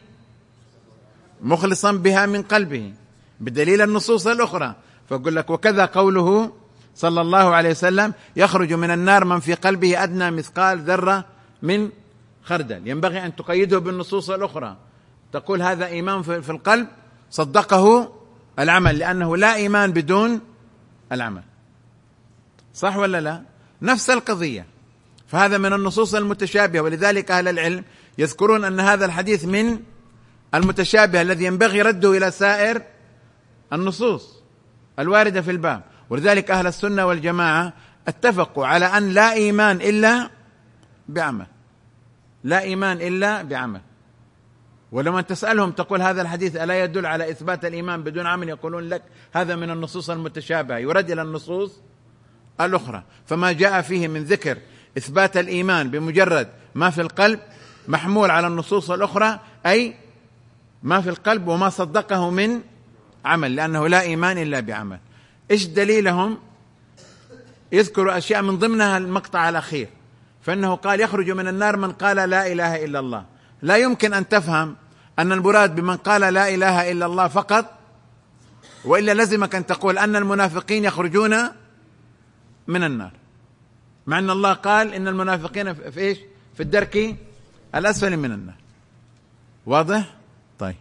مخلصا بها من قلبه بدليل النصوص الأخرى. فأقول لك وكذا قوله صلى الله عليه وسلم يخرج من النار من في قلبه أدنى مثقال ذرة من خردل، ينبغي أن تقيده بالنصوص الأخرى، تقول هذا إيمان في القلب صدقه العمل، لأنه لا إيمان بدون العمل. صح ولا لا؟ نفس القضية. فهذا من النصوص المتشابهة، ولذلك أهل العلم يذكرون أن هذا الحديث من المتشابه الذي ينبغي رده إلى سائر النصوص الواردة في الباب. ولذلك أهل السنة والجماعة اتفقوا على أن لا إيمان إلا بعمل، لا إيمان إلا بعمل. ولما تسألهم تقول هذا الحديث ألا يدل على إثبات الإيمان بدون عمل، يقولون لك هذا من النصوص المتشابهة، يرد إلى النصوص الأخرى. فما جاء فيه من ذكر إثبات الإيمان بمجرد ما في القلب محمول على النصوص الأخرى، أي ما في القلب وما صدقه من عمل، لأنه لا إيمان إلا بعمل. إيش دليلهم؟ يذكر أشياء من ضمنها المقطع الأخير، فإنه قال يخرج من النار من قال لا إله إلا الله. لا يمكن أن تفهم أن المراد بمن قال لا إله إلا الله فقط، وإلا لزمك أن تقول أن المنافقين يخرجون من النار، مع أن الله قال إن المنافقين في إيش؟ في الدرك الأسفل من النار. واضح؟ طيب.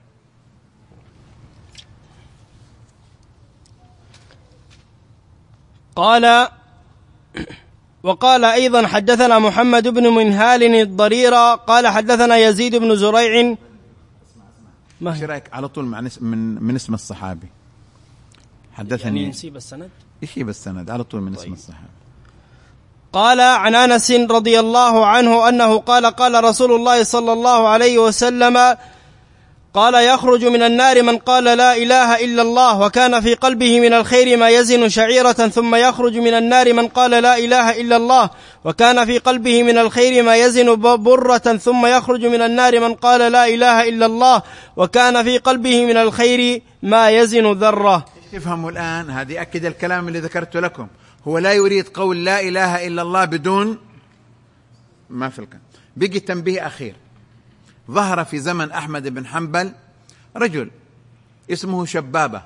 قال وقال أيضا حدثنا محمد بن منهال الضريرة قال حدثنا يزيد بن زريع. ما ايش رايك على طول مع نس من من اسم الصحابي؟ حدثني يعني نسيب السند، يسيب السند على طول من طيب. اسم الصحابي. قال عن أنس رضي الله عنه أنه قال قال رسول الله صلى الله عليه وسلم قال يخرج من النار من قال لا إله إلا الله وكان في قلبه من الخير ما يزن شعيرة، ثم يخرج من النار من قال لا إله إلا الله وكان في قلبه من الخير ما يزن برة، ثم يخرج من النار من قال لا إله إلا الله وكان في قلبه من الخير ما يزن ذرة. تفهموا الآن؟ هذه أكد الكلام اللي ذكرت لكم، هو لا يريد قول لا إله إلا الله بدون ما في القلب. بيجي تنبيه أخير. ظهر في زمن أحمد بن حنبل رجل اسمه شبابة،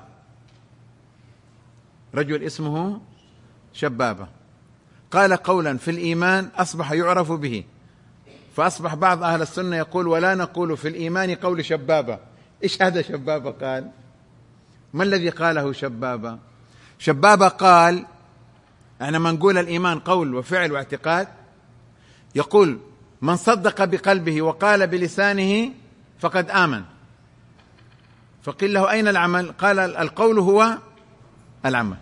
رجل اسمه شبابة قال قولا في الإيمان أصبح يعرف به، فأصبح بعض أهل السنة يقول ولا نقول في الإيمان قول شبابة. إيش هذا شبابة قال؟ ما الذي قاله شبابة؟ شبابة قال احنا ما نقول الإيمان قول وفعل واعتقاد، يقول من صدق بقلبه وقال بلسانه فقد آمن. فقيل له أين العمل؟ قال القول هو العمل،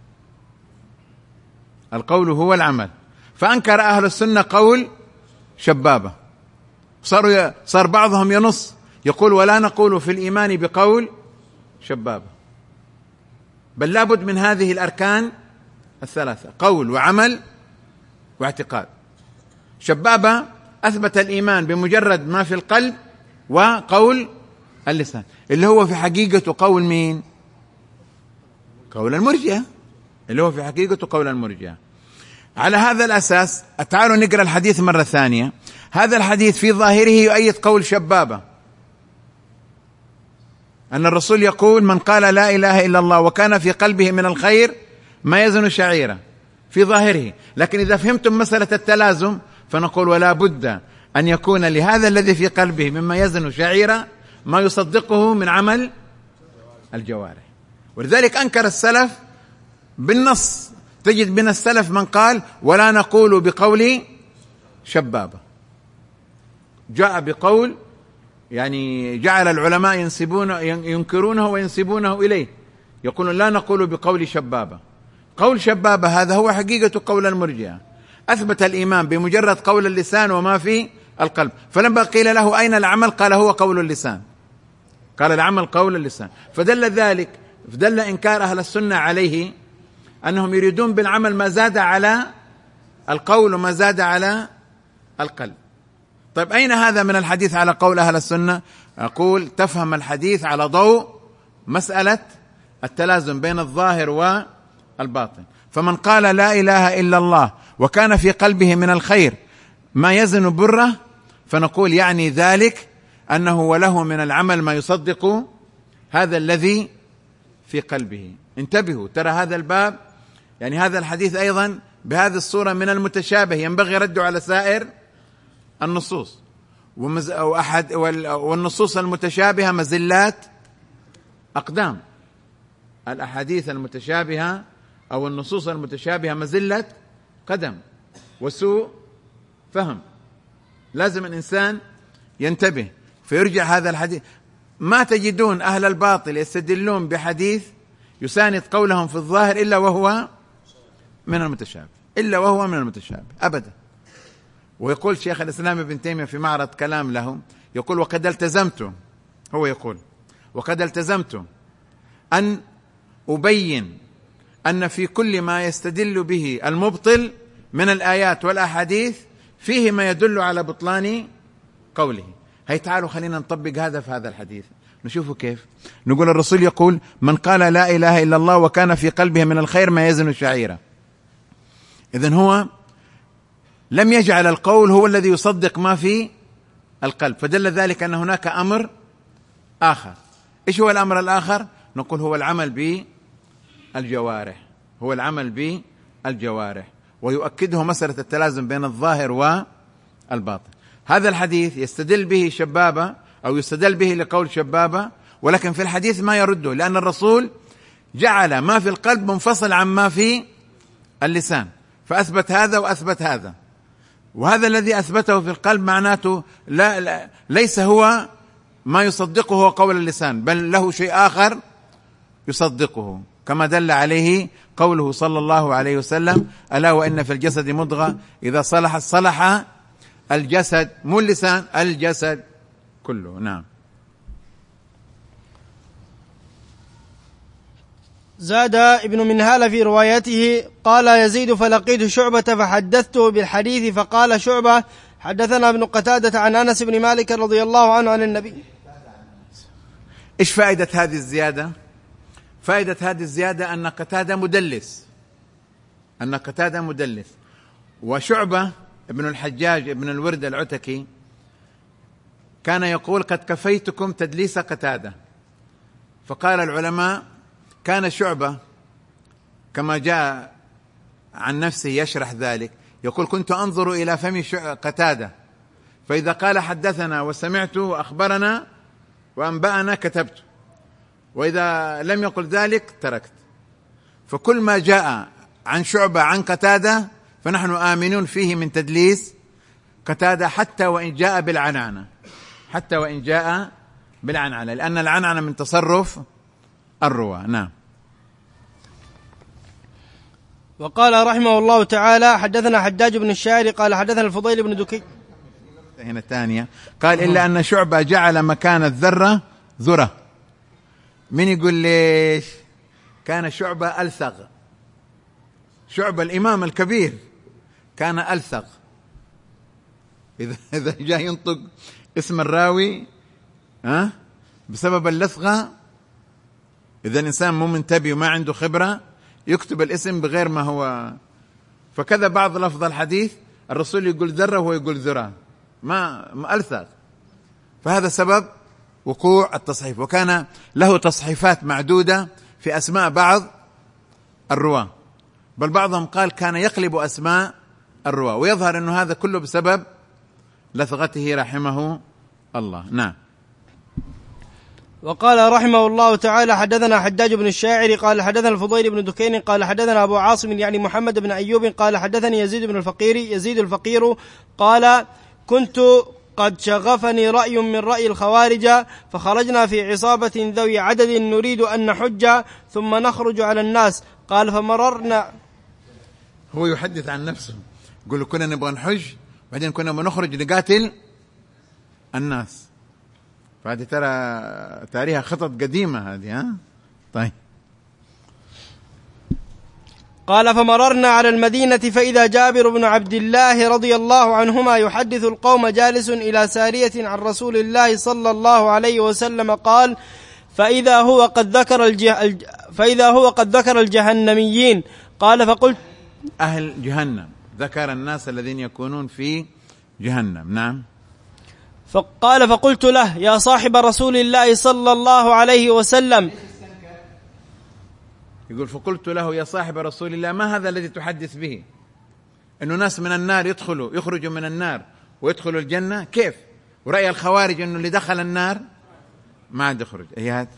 القول هو العمل. فأنكر أهل السنة قول شبابة، صار صار بعضهم ينص يقول ولا نقول في الإيمان بقول شبابة. بل لابد من هذه الأركان الثلاثة: قول وعمل واعتقاد. شبابة أثبت الإيمان بمجرد ما في القلب وقول اللسان، اللي هو في حقيقة قول مين؟ قول المرجئة، اللي هو في حقيقة قول المرجئة. على هذا الأساس تعالوا نقرأ الحديث مرة ثانية. هذا الحديث في ظاهره يؤيد قول شبابة، أن الرسول يقول: من قال لا إله إلا الله وكان في قلبه من الخير ما يزن شعيرة، في ظاهره. لكن إذا فهمتم مسألة التلازم فنقول: ولا بد أن يكون لهذا الذي في قلبه مما يزن شعيرة ما يصدقه من عمل الجوارح. ولذلك أنكر السلف بالنص، تجد من السلف من قال: ولا نقول بقول شبابة، جاء بقول يعني جعل العلماء ينسبون ينكرونه وينسبونه إليه، يقولون لا نقول بقول شبابة. قول شبابة هذا هو حقيقة قول المرجئة، أثبت الإيمان بمجرد قول اللسان وما في القلب. فلما قيل له أين العمل قال هو قول اللسان، قال العمل قول اللسان. فدل ذلك فدل إنكار أهل السنة عليه أنهم يريدون بالعمل ما زاد على القول وما زاد على القلب. طيب أين هذا من الحديث على قول أهل السنة؟ أقول تفهم الحديث على ضوء مسألة التلازم بين الظاهر والباطن. فمن قال لا إله إلا الله وكان في قلبه من الخير ما يزن بره، فنقول يعني ذلك أنه وله من العمل ما يصدق هذا الذي في قلبه. انتبهوا، ترى هذا الباب يعني هذا الحديث أيضا بهذه الصورة من المتشابه، ينبغي رده على سائر النصوص. وأحد والنصوص المتشابهة مزلات أقدام. الأحاديث المتشابهة أو النصوص المتشابهة مزلة قدم وسوء فهم. لازم الإنسان ينتبه فيرجع هذا الحديث. ما تجدون أهل الباطل يستدلون بحديث يساند قولهم في الظاهر إلا وهو من المتشابه، إلا وهو من المتشابه أبدا. ويقول شيخ الإسلام ابن تيمية في معرض كلام لهم، يقول: وقد التزمت، هو يقول وقد التزمت أن أبين أن في كل ما يستدل به المبطل من الآيات والأحاديث فيه ما يدل على بطلان قوله. هي تعالوا خلينا نطبق هذا في هذا الحديث نشوفه كيف. نقول الرسول يقول: من قال لا إله إلا الله وكان في قلبه من الخير ما يزن شعيرة. إذن هو لم يجعل القول هو الذي يصدق ما في القلب، فدل ذلك أن هناك أمر آخر. إيش هو الأمر الآخر؟ نقول هو العمل بالجوارح، هو العمل بالجوارح. ويؤكده مسألة التلازم بين الظاهر والباطن. هذا الحديث يستدل به شبابة أو يستدل به لقول شبابة، ولكن في الحديث ما يرده، لأن الرسول جعل ما في القلب منفصل عن ما في اللسان، فأثبت هذا وأثبت هذا. وهذا الذي أثبته في القلب معناته لا, لا ليس هو ما يصدقه هو قول اللسان، بل له شيء آخر يصدقه، كما دل عليه قوله صلى الله عليه وسلم: ألا وإن في الجسد مضغة إذا صلحت صلح الجسد، مو اللسان، الجسد كله. نعم. زاد ابن منهال في روايته قال يزيد: فلقيت شعبة فحدثته بالحديث فقال شعبة: حدثنا ابن قتادة عن أنس بن مالك رضي الله عنه عن النبي. إيش فائدة هذه الزيادة؟ فائدة هذه الزيادة أن قتادة مدلس، أن قتادة مدلس. وشعبة ابن الحجاج ابن الورد العتكي كان يقول: قد كفيتكم تدليس قتادة. فقال العلماء: كان شعبة كما جاء عن نفسه يشرح ذلك، يقول: كنت أنظر إلى فم قتادة، فإذا قال حدثنا وسمعت وأخبرنا وأنبأنا كتبت، وإذا لم يقل ذلك تركت. فكل ما جاء عن شعبة عن قتادة فنحن آمنون فيه من تدليس قتادة، حتى وإن جاء بالعنعنة، حتى وإن جاء بالعنعنة، لأن العنعنة من تصرف الرواة. نعم. وقال رحمه الله تعالى: حدثنا حجاج بن الشاعر قال حدثنا الفضيل بن دكي. هنا الثانية قال: إلا أن شعبة جعل مكان الذرة ذرة. من يقول ليش؟ كان شعبة ألثغ، شعبة الإمام الكبير كان ألثغ، إذا إذا جاء ينطق اسم الراوي ها بسبب اللثغة، إذا الإنسان مو منتبه وما عنده خبرة يكتب الاسم بغير ما هو. فكذا بعض لفظ الحديث الرسول يقول ذرة وهو يقول ذرة، ما ما ألثغ. فهذا سبب وقوع التصحيف. وكان له تصحيفات معدودة في أسماء بعض الرواة، بل بعضهم قال كان يقلب أسماء الرواة، ويظهر أنه هذا كله بسبب لثغته رحمه الله. نعم. وقال رحمه الله تعالى: حدثنا حجاج بن الشاعر قال حدثنا الفضيل بن دكين قال حدثنا أبو عاصم يعني محمد بن أيوب قال حدثني يزيد بن الفقير يزيد الفقير قال: كنت قد شغفني رأي من رأي الخوارج، فخرجنا في عصابة ذوي عدد نريد أن نحج ثم نخرج على الناس. قال: فمررنا. هو يحدث عن نفسه، يقول كنا نبغى نحج بعدين كنا بنخرج نقاتل الناس. فهذه ترى تاريخ خطط قديمة هذه. ها طيب. قال: فمررنا على المدينة فإذا جابر بن عبد الله رضي الله عنهما يحدث القوم جالس إلى سارية عن رسول الله صلى الله عليه وسلم. قال: فإذا هو قد ذكر الجه... فإذا هو قد ذكر الجهنميين. قال: فقلت أهل جهنم، ذكر الناس الذين يكونون في جهنم. نعم. فقال: فقلت له: يا صاحب رسول الله صلى الله عليه وسلم. يقول: فقلت له: يا صاحب رسول الله، ما هذا الذي تحدث به؟ إنه ناس من النار يدخلوا يخرجوا من النار ويدخلوا الجنة، كيف؟ ورأي الخوارج إنه اللي دخل النار ما عاد يخرج. إيهات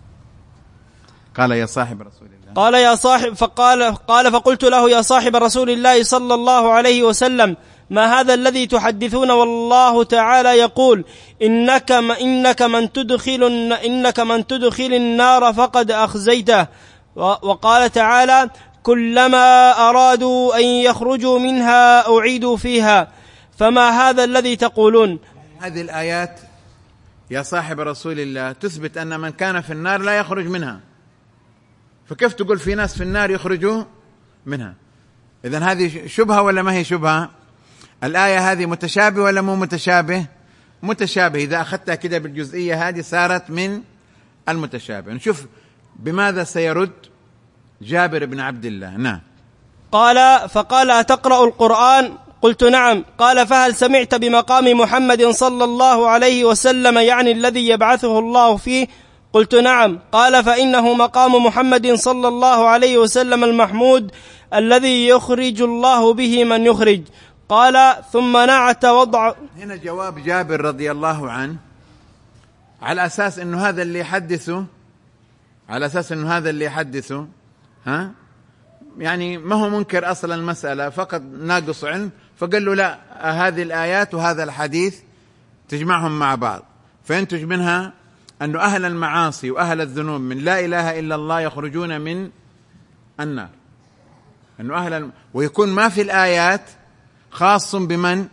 قال: يا صاحب رسول الله. قال: يا صاحب فقال قال فقلت له: يا صاحب رسول الله صلى الله عليه وسلم، ما هذا الذي تحدثون والله تعالى يقول: إنك إنك من تدخل إنك من تدخل النار فقد أخزيته. وقال تعالى: كلما أرادوا أن يخرجوا منها أعيدوا فيها. فما هذا الذي تقولون؟ هذه الآيات يا صاحب رسول الله تثبت أن من كان في النار لا يخرج منها، فكيف تقول في ناس في النار يخرجوا منها؟ إذن هذه شبهة ولا ما هي شبهة؟ الآية هذه متشابه ولا مو متشابه؟ متشابه. إذا أخذتها كده بالجزئية هذه صارت من المتشابه. نشوف بماذا سيرد جابر بن عبد الله. نعم. قال: فقال: أتقرأ القرآن؟ قلت: نعم. قال: فهل سمعت بمقام محمد صلى الله عليه وسلم يعني الذي يبعثه الله فيه؟ قلت: نعم. قال: فإنه مقام محمد صلى الله عليه وسلم المحمود الذي يخرج الله به من يخرج. قال: ثم نعت وضع. هنا جواب جابر رضي الله عنه على أساس أنه هذا اللي يحدثه على أساس أنه هذا اللي يحدثه ها يعني ما هو منكر أصل المسألة، فقط ناقص علم. فقال له: لا، هذه الآيات وهذا الحديث تجمعهم مع بعض، فينتج منها أن أهل المعاصي وأهل الذنوب من لا إله إلا الله يخرجون من النار. أنه أهل الم... ويكون ما في الآيات خاص بمن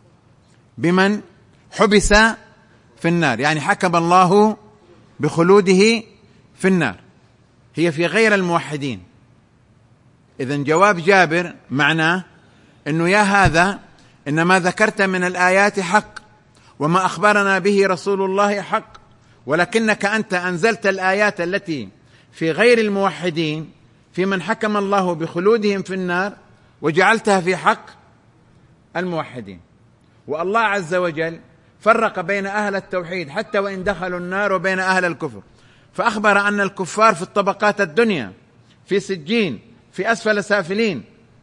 بمن حبس في النار، يعني حكم الله بخلوده في النار، هي في غير الموحدين. إذن جواب جابر معناه أنه يا هذا إن ما ذكرت من الآيات حق، وما أخبرنا به رسول الله حق، ولكنك أنت أنزلت الآيات التي في غير الموحدين في من حكم الله بخلودهم في النار وجعلتها في حق الموحدين. والله عز وجل فرق بين أهل التوحيد حتى وإن دخلوا النار وبين أهل الكفر، فأخبر أن الكفار في الطبقات الدنيا في سجين في أسفل سافلين،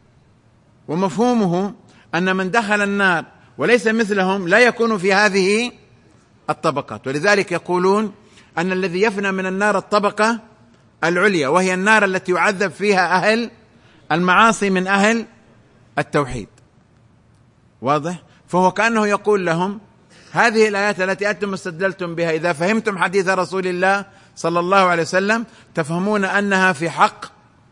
ومفهومه أن من دخل النار وليس مثلهم لا يكون في هذه الطبقات. ولذلك يقولون أن الذي يفنى من النار الطبقة العليا، وهي النار التي يعذب فيها أهل المعاصي من أهل التوحيد. واضح؟ فهو كأنه يقول لهم هذه الآيات التي أنتم استدللتم بها إذا فهمتم حديث رسول الله صلى الله عليه وسلم تفهمون أنها في حق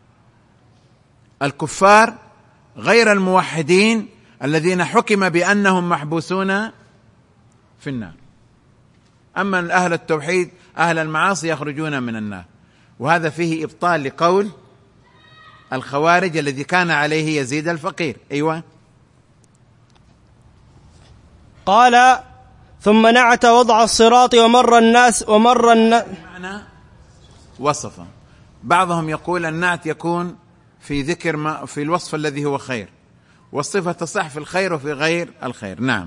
الكفار غير الموحدين الذين حكم بأنهم محبوسون في النار. أما أهل التوحيد أهل المعاصي يخرجون من النار. وهذا فيه إبطال لقول الخوارج الذي كان عليه يزيد الفقير. أيوة. قال ثم نعت وضع الصراط ومر الناس ومر الناس معنى وصفه. بعضهم يقول النعت يكون في ذكر ما في الوصف الذي هو خير، والصفة تصح في الخير وفي غير الخير. نعم.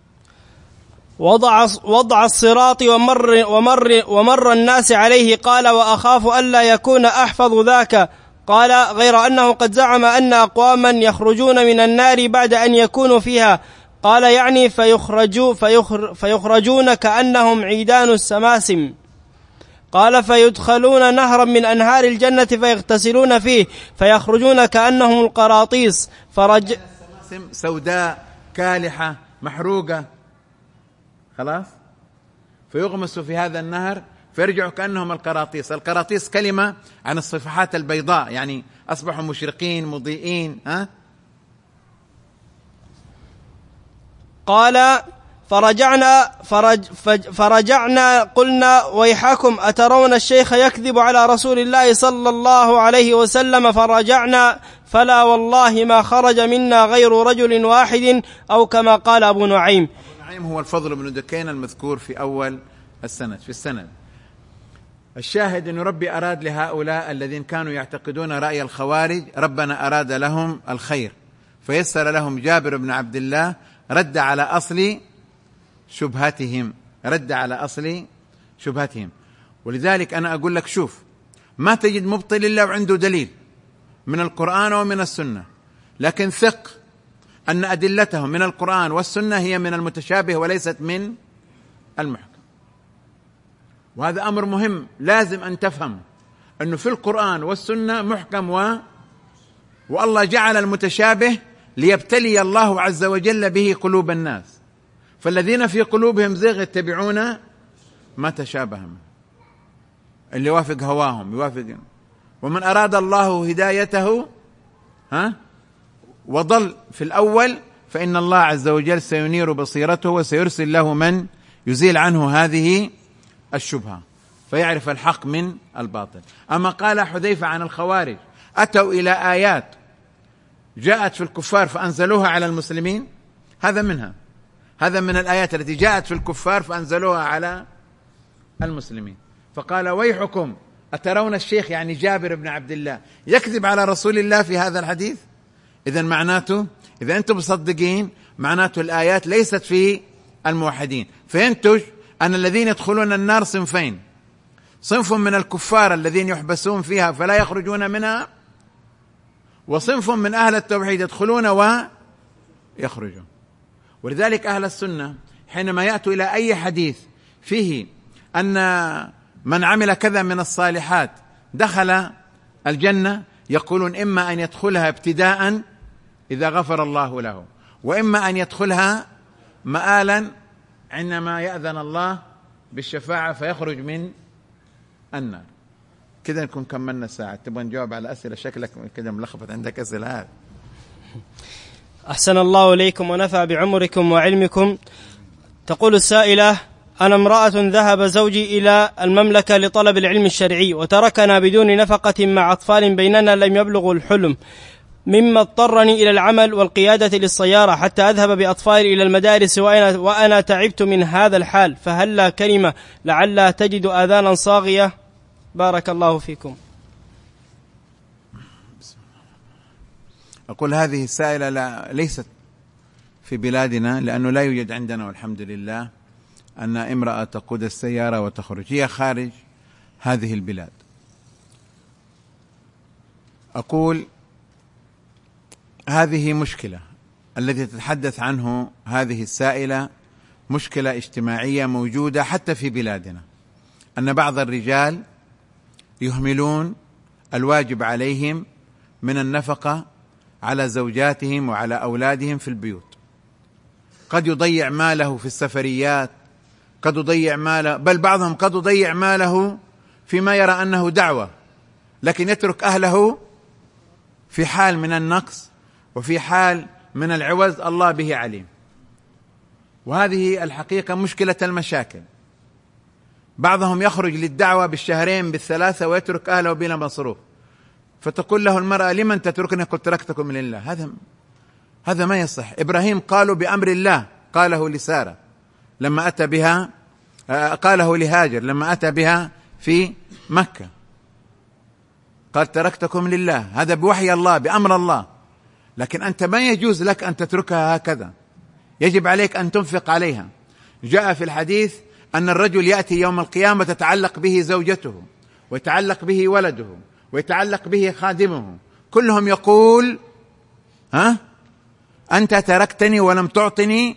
وضع وضع الصراط ومر ومر ومر الناس عليه. قال وأخاف ألا يكون أحفظ ذاك. قال غير أنه قد زعم أن أقواما يخرجون من النار بعد أن يكونوا فيها. قال يعني فيخرجوا فيخر فيخرجون كأنهم عيدان السماسم. قال فيدخلون نهرا من أنهار الجنة فيغتسلون فيه فيخرجون كأنهم القراطيس. فرج سوداء كالحة محروقة، خلاص، فيغمسوا في هذا النهر فيرجعوا كأنهم القراطيس. القراطيس كلمة عن الصفحات البيضاء، يعني أصبحوا مشرقين مضيئين. ها؟ قال فرجعنا فرج فرجعنا قلنا ويحكم أترون الشيخ يكذب على رسول الله صلى الله عليه وسلم؟ فرجعنا فلا والله ما خرج منا غير رجل واحد، أو كما قال أبو نعيم. أبو نعيم هو الفضل بن دكين المذكور في أول السند في السند. الشاهد أن ربي أراد لهؤلاء الذين كانوا يعتقدون رأي الخوارج، ربنا أراد لهم الخير فيسر لهم جابر بن عبد الله، رد على أصل شبهتهم رد على أصل شبهتهم. ولذلك أنا أقول لك شوف، ما تجد مبطل إلا وعنده دليل من القرآن ومن السنة، لكن ثق أن أدلتهم من القرآن والسنة هي من المتشابه وليست من المحكم. وهذا أمر مهم لازم أن تفهم، أنه في القرآن والسنة محكم و... والله جعل المتشابه ليبتلي الله عز وجل به قلوب الناس، فالذين في قلوبهم زيغ يتبعون ما تشابه منه، اللي يوافق هواهم يوافق. ومن أراد الله هدايته ها وضل في الأول فإن الله عز وجل سينير بصيرته وسيرسل له من يزيل عنه هذه الشبهة فيعرف الحق من الباطل. أما قال حذيفة عن الخوارج أتوا إلى آيات جاءت في الكفار فأنزلوها على المسلمين، هذا منها، هذا من الآيات التي جاءت في الكفار فأنزلوها على المسلمين. فقال ويحكم أترون الشيخ يعني جابر بن عبد الله يكذب على رسول الله في هذا الحديث؟ إذن معناته إذا أنتم مصدقين معناته الآيات ليست في الموحدين، فينتج أن الذين يدخلون النار صنفين: صنف من الكفار الذين يحبسون فيها فلا يخرجون منها، وصنف من أهل التوحيد يدخلون ويخرجون. ولذلك أهل السنة حينما يأتوا إلى أي حديث فيه أن من عمل كذا من الصالحات دخل الجنة، يقولون إما أن يدخلها ابتداء إذا غفر الله له، وإما أن يدخلها مآلا عندما يأذن الله بالشفاعة فيخرج من النار. كده نكون كملنا ساعة. تبغى نجاوب على أسئلة؟ شكلك كده ملخبط عندك أسئلة. هذه أحسن الله إليكم ونفع بعمركم وعلمكم. تقول السائلة: أنا امرأة ذهب زوجي إلى المملكة لطلب العلم الشرعي وتركنا بدون نفقة مع أطفال بيننا لم يبلغوا الحلم، مما اضطرني إلى العمل والقيادة للسيارة حتى أذهب بأطفالي إلى المدارس وأنا, وأنا تعبت من هذا الحال، فهل لا كلمة لعل تجد آذانا صاغية؟ بارك الله فيكم. أقول هذه السائلة لا ليست في بلادنا، لأنه لا يوجد عندنا والحمد لله أن امرأة تقود السيارة وتخرج، هي خارج هذه البلاد. أقول هذه مشكلة التي تتحدث عنه هذه السائلة مشكلة اجتماعية موجودة حتى في بلادنا، أن بعض الرجال يهملون الواجب عليهم من النفقة على زوجاتهم وعلى أولادهم في البيوت. قد يضيع ماله في السفريات، قد يضيع ماله، بل بعضهم قد يضيع ماله فيما يرى أنه دعوة، لكن يترك أهله في حال من النقص وفي حال من العوز الله به عليم. وهذه الحقيقة مشكلة المشاكل. بعضهم يخرج للدعوة بالشهرين بالثلاثة ويترك أهله بلا مصروف، فتقول له المرأة لمن تتركني؟ قلت تركتكم لله. هذا هذا ما يصح. إبراهيم قالوا بأمر الله، قاله لسارة لما أتى بها، قاله لهاجر لما أتى بها في مكة، قال تركتكم لله، هذا بوحي الله بأمر الله. لكن أنت ما يجوز لك أن تتركها هكذا، يجب عليك أن تنفق عليها. جاء في الحديث أن الرجل يأتي يوم القيامة تتعلق به زوجته ويتعلق به ولده ويتعلق به خادمه، كلهم يقول ها أنت تركتني ولم تعطني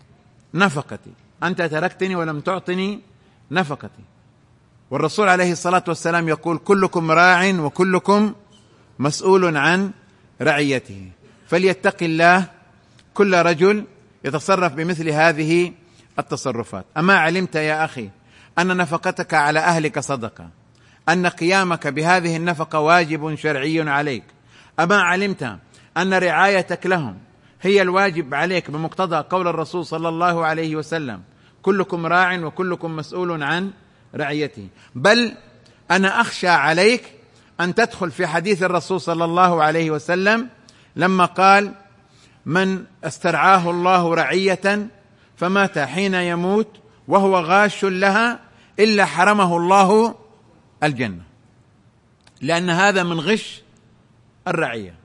نفقتي، أنت تركتني ولم تعطني نفقتي. والرسول عليه الصلاة والسلام يقول كلكم راع وكلكم مسؤول عن رعيته، فليتق الله كل رجل يتصرف بمثل هذه التصرفات. أما علمت يا أخي أن نفقتك على أهلك صدقة، أن قيامك بهذه النفقة واجب شرعي عليك؟ أما علمت أن رعايتك لهم هي الواجب عليك بمقتضى قول الرسول صلى الله عليه وسلم كلكم راع وكلكم مسؤول عن رعيته؟ بل أنا أخشى عليك أن تدخل في حديث الرسول صلى الله عليه وسلم لما قال من استرعاه الله رعية فمات حين يموت وهو غاش لها إلا حرمه الله الجنة، لأن هذا من غش الرعية،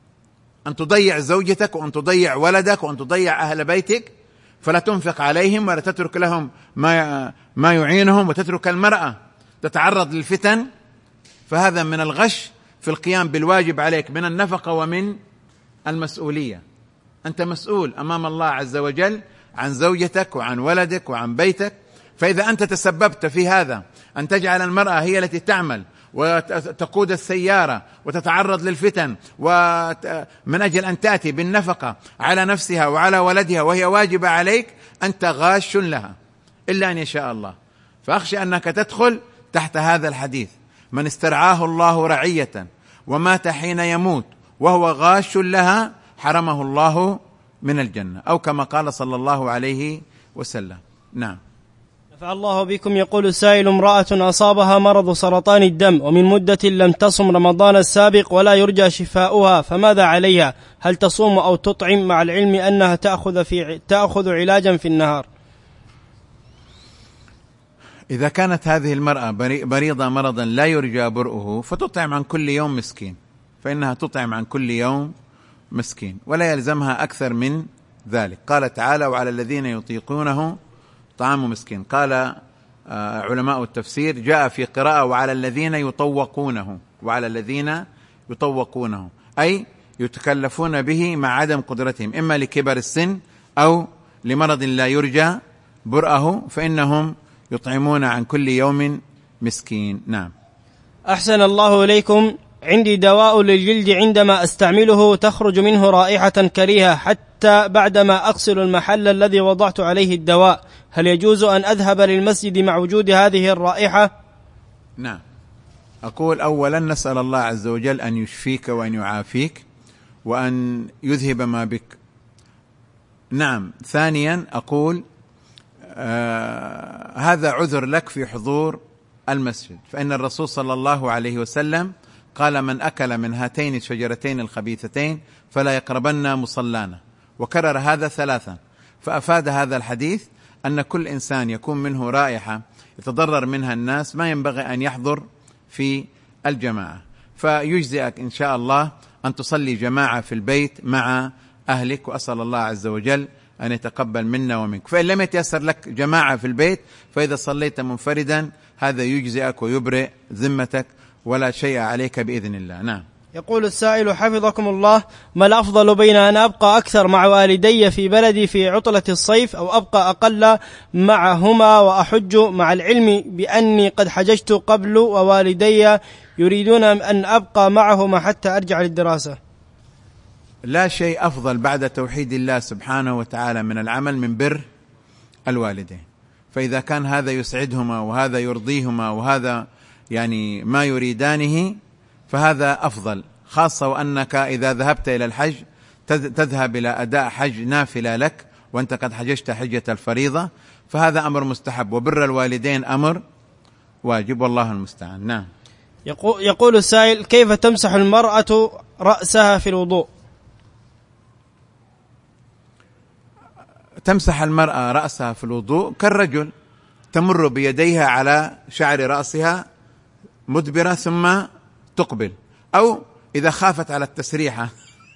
أن تضيع زوجتك وأن تضيع ولدك وأن تضيع أهل بيتك، فلا تنفق عليهم ولا تترك لهم ما ما يعينهم، وتترك المرأة تتعرض للفتن، فهذا من الغش في القيام بالواجب عليك من النفقة ومن المسؤولية. أنت مسؤول أمام الله عز وجل عن زوجتك وعن ولدك وعن بيتك، فإذا أنت تسببت في هذا أن تجعل المرأة هي التي تعمل وتقود السيارة وتتعرض للفتن ومن أجل أن تأتي بالنفقة على نفسها وعلى ولدها وهي واجبة عليك، أنت غاش لها إلا أن يشاء الله. فأخشى أنك تدخل تحت هذا الحديث من استرعاه الله رعية ومات حين يموت وهو غاش لها حرمه الله من الجنة، أو كما قال صلى الله عليه وسلم. نعم. نفع الله بكم. يقول السائل امرأة أصابها مرض سرطان الدم ومن مدة لم تصم رمضان السابق ولا يرجى شفاؤها، فماذا عليها؟ هل تصوم أو تطعم مع العلم أنها تأخذ, في تأخذ علاجا في النهار؟ إذا كانت هذه المرأة مريضة مرضا لا يرجى برؤه فتطعم عن كل يوم مسكين، فإنها تطعم عن كل يوم مسكين ولا يلزمها أكثر من ذلك. قال تعالى وعلى الذين يطيقونه طعام مسكين. قال علماء التفسير جاء في قراءة وعلى الذين يطوقونه، وعلى الذين يطوقونه أي يتكلفون به مع عدم قدرتهم إما لكبر السن أو لمرض لا يرجى برأه، فإنهم يطعمون عن كل يوم مسكين. نعم. أحسن الله إليكم. عندي دواء للجلد عندما أستعمله تخرج منه رائحة كريهة حتى بعدما أغسل المحل الذي وضعت عليه الدواء، هل يجوز أن أذهب للمسجد مع وجود هذه الرائحة؟ نعم. أقول أولا نسأل الله عز وجل أن يشفيك وأن يعافيك وأن يذهب ما بك. نعم. ثانيا أقول آه هذا عذر لك في حضور المسجد، فإن الرسول صلى الله عليه وسلم قال من أكل من هاتين الشجرتين الخبيثتين فلا يقربن مصلانا، وكرر هذا ثلاثا، فأفاد هذا الحديث أن كل إنسان يكون منه رائحة يتضرر منها الناس ما ينبغي أن يحضر في الجماعة، فيجزئك إن شاء الله أن تصلي جماعة في البيت مع أهلك، وأسأل الله عز وجل أن يتقبل منا ومنك. فإن لم يتيسر لك جماعة في البيت فإذا صليت منفردا هذا يجزئك ويبرئ ذمتك ولا شيء عليك بإذن الله. نعم. يقول السائل حفظكم الله ما الأفضل بين أن أبقى أكثر مع والدي في بلدي في عطلة الصيف أو أبقى أقل معهما وأحج، مع العلم بأني قد حججت قبل ووالدي يريدون أن أبقى معهما حتى أرجع للدراسة؟ لا شيء أفضل بعد توحيد الله سبحانه وتعالى من العمل من بر الوالدين، فإذا كان هذا يسعدهما وهذا يرضيهما وهذا يعني ما يريدانه فهذا أفضل، خاصة وأنك إذا ذهبت إلى الحج تذهب إلى أداء حج نافلة لك وأنت قد حججت حجة الفريضة، فهذا أمر مستحب. وبر الوالدين أمر واجب، والله المستعان. نعم. يقول السائل: كيف تمسح المرأة رأسها في الوضوء؟ تمسح المرأة رأسها في الوضوء كالرجل، تمر بيديها على شعر رأسها مدبرة ثم تقبل، أو إذا خافت على التسريحة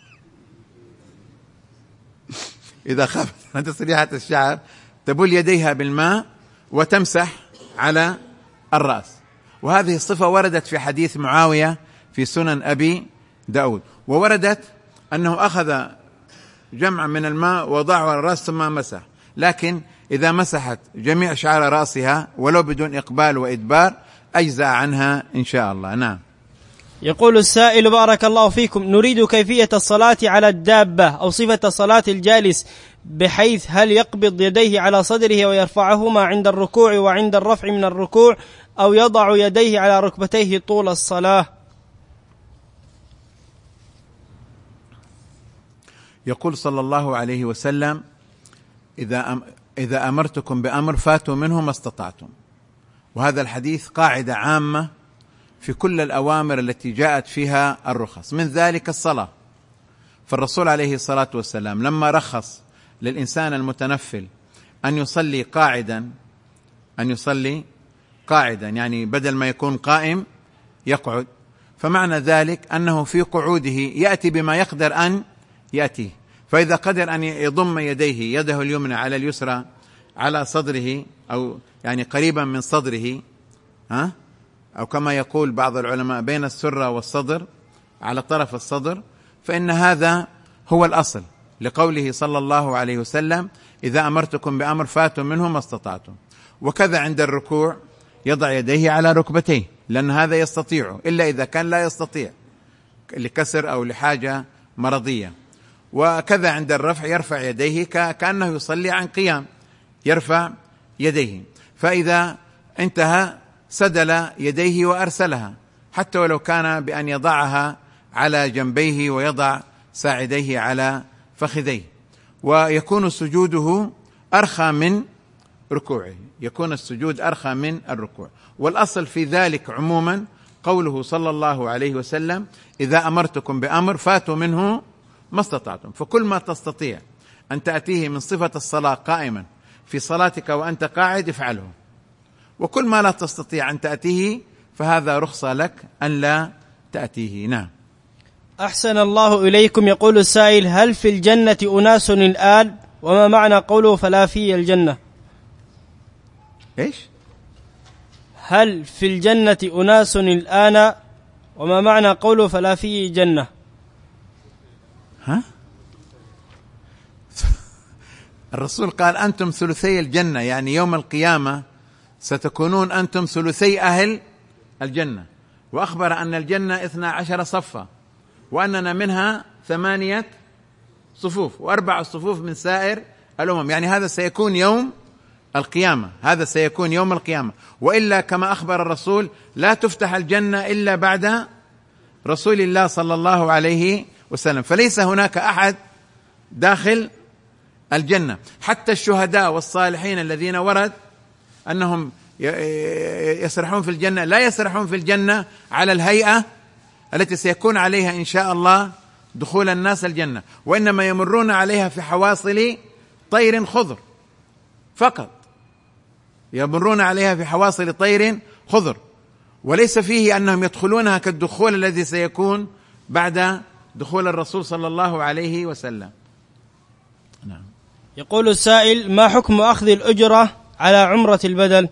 إذا خافت على تسريحة الشعر تبل يديها بالماء وتمسح على الرأس. وهذه الصفة وردت في حديث معاوية في سنن أبي داود، ووردت أنه أخذ جمع من الماء وضعه على الرأس ثم مسح، لكن إذا مسحت جميع شعر رأسها ولو بدون إقبال وإدبار أجزأ عنها إن شاء الله. نعم. يقول السائل: بارك الله فيكم، نريد كيفية الصلاة على الدابة أو صفة صلاة الجالس، بحيث هل يقبض يديه على صدره ويرفعهما عند الركوع وعند الرفع من الركوع، أو يضع يديه على ركبتيه طول الصلاة؟ يقول صلى الله عليه وسلم: إذا أم إذا أمرتكم بأمر فاتوا منه ما استطعتم. وهذا الحديث قاعدة عامة في كل الأوامر التي جاءت فيها الرخص، من ذلك الصلاة. فالرسول عليه الصلاة والسلام لما رخص للإنسان المتنفل أن يصلي قاعدا أن يصلي قاعدا يعني بدل ما يكون قائم يقعد، فمعنى ذلك أنه في قعوده يأتي بما يقدر أن يأتيه. فإذا قدر أن يضم يديه، يده اليمنى على اليسرى على صدره، أو يعني قريبا من صدره، ها أو كما يقول بعض العلماء بين السرة والصدر، على طرف الصدر، فإن هذا هو الأصل، لقوله صلى الله عليه وسلم: إذا أمرتكم بأمر فاتوا منه ما استطعتم. وكذا عند الركوع يضع يديه على ركبتيه، لأن هذا يستطيعه، إلا إذا كان لا يستطيع لكسر أو لحاجة مرضية. وكذا عند الرفع يرفع يديه كأنه يصلي عن قيام، يرفع يديه. فإذا انتهى سدل يديه وأرسلها، حتى ولو كان بأن يضعها على جنبيه ويضع ساعديه على فخذيه. ويكون سجوده أرخى من ركوعه، يكون السجود أرخى من الركوع. والأصل في ذلك عموما قوله صلى الله عليه وسلم: إذا أمرتكم بأمر فاتوا منه ما استطعتم. فكل ما تستطيع أن تأتيه من صفة الصلاة قائما في صلاتك وأنت قاعد افعله، وكل ما لا تستطيع أن تأتيه فهذا رخصة لك أن لا تأتيه. نعم. أحسن الله إليكم. يقول السائل: هل في الجنة أناس الآن؟ وما معنى قوله فلا في الجنة؟ إيش؟ هل في الجنة أناس الآن؟ وما معنى قوله فلا في جنة؟ ها؟ الرسول قال: أنتم ثلثي الجنة، يعني يوم القيامة ستكونون أنتم ثلثي أهل الجنة. وأخبر أن الجنة اثنا عشر صفا، وأننا منها ثمانية صفوف، وأربع صفوف من سائر الأمم. يعني هذا سيكون يوم القيامة، هذا سيكون يوم القيامة. وإلا كما أخبر الرسول لا تفتح الجنة إلا بعد رسول الله صلى الله عليه وسلم، فليس هناك أحد داخل الجنة. حتى الشهداء والصالحين الذين ورد أنهم يسرحون في الجنة لا يسرحون في الجنة على الهيئة التي سيكون عليها إن شاء الله دخول الناس الجنة، وإنما يمرون عليها في حواصل طير خضر فقط، يمرون عليها في حواصل طير خضر، وليس فيه أنهم يدخلونها كالدخول الذي سيكون بعد دخول الرسول صلى الله عليه وسلم. نعم. يقول السائل: ما حكم أخذ الأجرة على عمرة البدل؟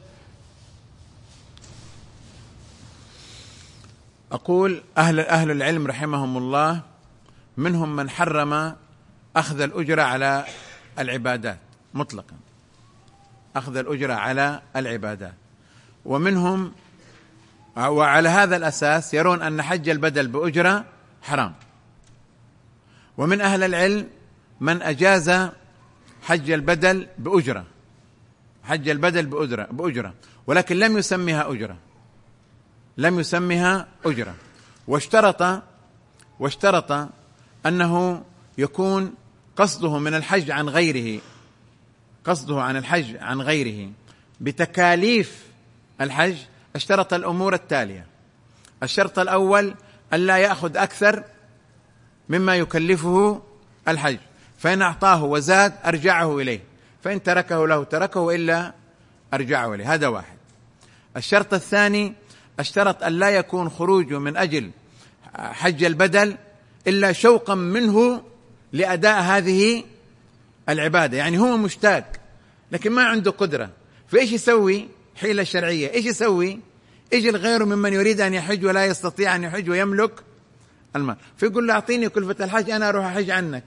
أقول أهل أهل العلم رحمهم الله منهم من حرم أخذ الأجرة على العبادات مطلقا، أخذ الأجرة على العبادات، ومنهم وعلى هذا الأساس يرون أن حج البدل بأجرة حرام. ومن أهل العلم من أجاز حج البدل بأجرة، حج البدل بأجرة, بأجرة ولكن لم يسميها أجرة، لم يسميها أجرة، واشترط واشترط أنه يكون قصده من الحج عن غيره، قصده عن الحج عن غيره بتكاليف الحج اشترط الأمور التالية: الشرط الأول ألا يأخذ أكثر مما يكلفه الحج، فإن أعطاه وزاد أرجعه إليه، فإن تركه له تركه وإلا أرجعه إليه. هذا واحد. الشرط الثاني: اشترط ألا يكون خروجه من أجل حج البدل إلا شوقا منه لأداء هذه العبادة، يعني هو مشتاق لكن ما عنده قدرة، فإيش يسوي؟ حيلة شرعية. إيش يسوي؟ يجي الغير ممن يريد أن يحج ولا يستطيع أن يحج ويملك المال، فيقول له أعطيني كلفة الحج أنا أروح أحج عنك.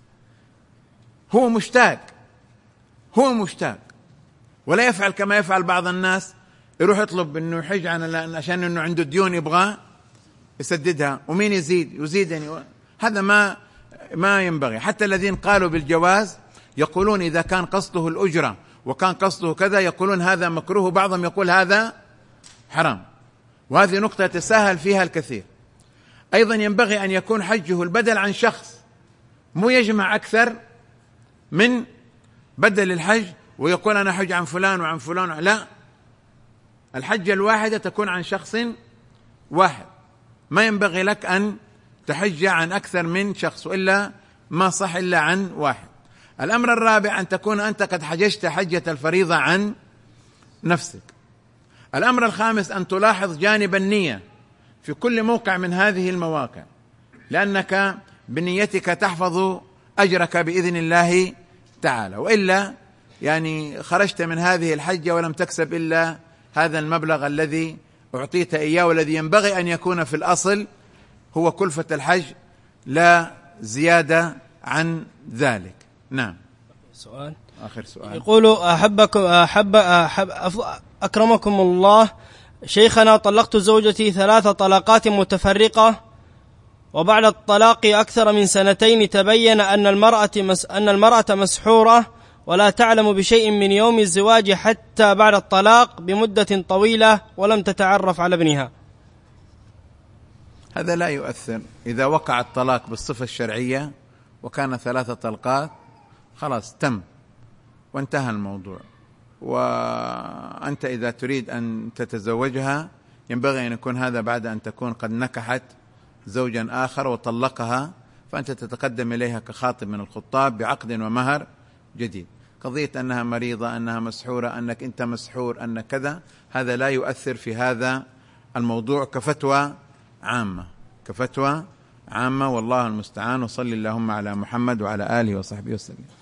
هو مشتاق، هو مشتاق، ولا يفعل كما يفعل بعض الناس، يروح يطلب أنه يحج عن عشان أنه عنده ديون يبغاه يسددها، ومين يزيد يزيدني. هذا ما ما ينبغي. حتى الذين قالوا بالجواز يقولون إذا كان قصده الأجرة وكان قصده كذا يقولون هذا مكروه، بعضهم يقول هذا حرام، وهذه نقطة يتساهل فيها الكثير. أيضا ينبغي أن يكون حجه البدل عن شخص، مو يجمع أكثر من بدل الحج ويقول أنا حج عن فلان وعن فلان، لا، الحجة الواحدة تكون عن شخص واحد، ما ينبغي لك أن تحج عن أكثر من شخص، وإلا ما صح إلا عن واحد. الأمر الرابع: أن تكون أنت قد حججت حجة الفريضة عن نفسك. الأمر الخامس: أن تلاحظ جانب النية في كل موقع من هذه المواقع، لأنك بنيتك تحفظ أجرك بإذن الله تعالى، وإلا يعني خرجت من هذه الحجة ولم تكسب إلا هذا المبلغ الذي أعطيت إياه، والذي ينبغي أن يكون في الأصل هو كلفة الحج لا زيادة عن ذلك. نعم. سؤال آخر سؤال يقول: أحبكم أحب, أحب أكرمكم الله شيخنا، طلقت زوجتي ثلاث طلقات متفرقة، وبعد الطلاق أكثر من سنتين تبين أن المرأة مس أن المرأة مسحورة ولا تعلم بشيء من يوم الزواج حتى بعد الطلاق بمدة طويلة، ولم تتعرف على ابنها. هذا لا يؤثر. إذا وقع الطلاق بالصفة الشرعية وكان ثلاثة طلقات خلاص تم وانتهى الموضوع، وأنت إذا تريد أن تتزوجها ينبغي أن يكون هذا بعد أن تكون قد نكحت زوجا آخر وطلقها، فأنت تتقدم إليها كخاطب من الخطاب بعقد ومهر جديد. قضية أنها مريضة، أنها مسحورة، أنك أنت مسحور، أن كذا، هذا لا يؤثر في هذا الموضوع كفتوى عامة، كفتوى عامة، والله المستعان. وصلي اللهم على محمد وعلى آله وصحبه وسلم.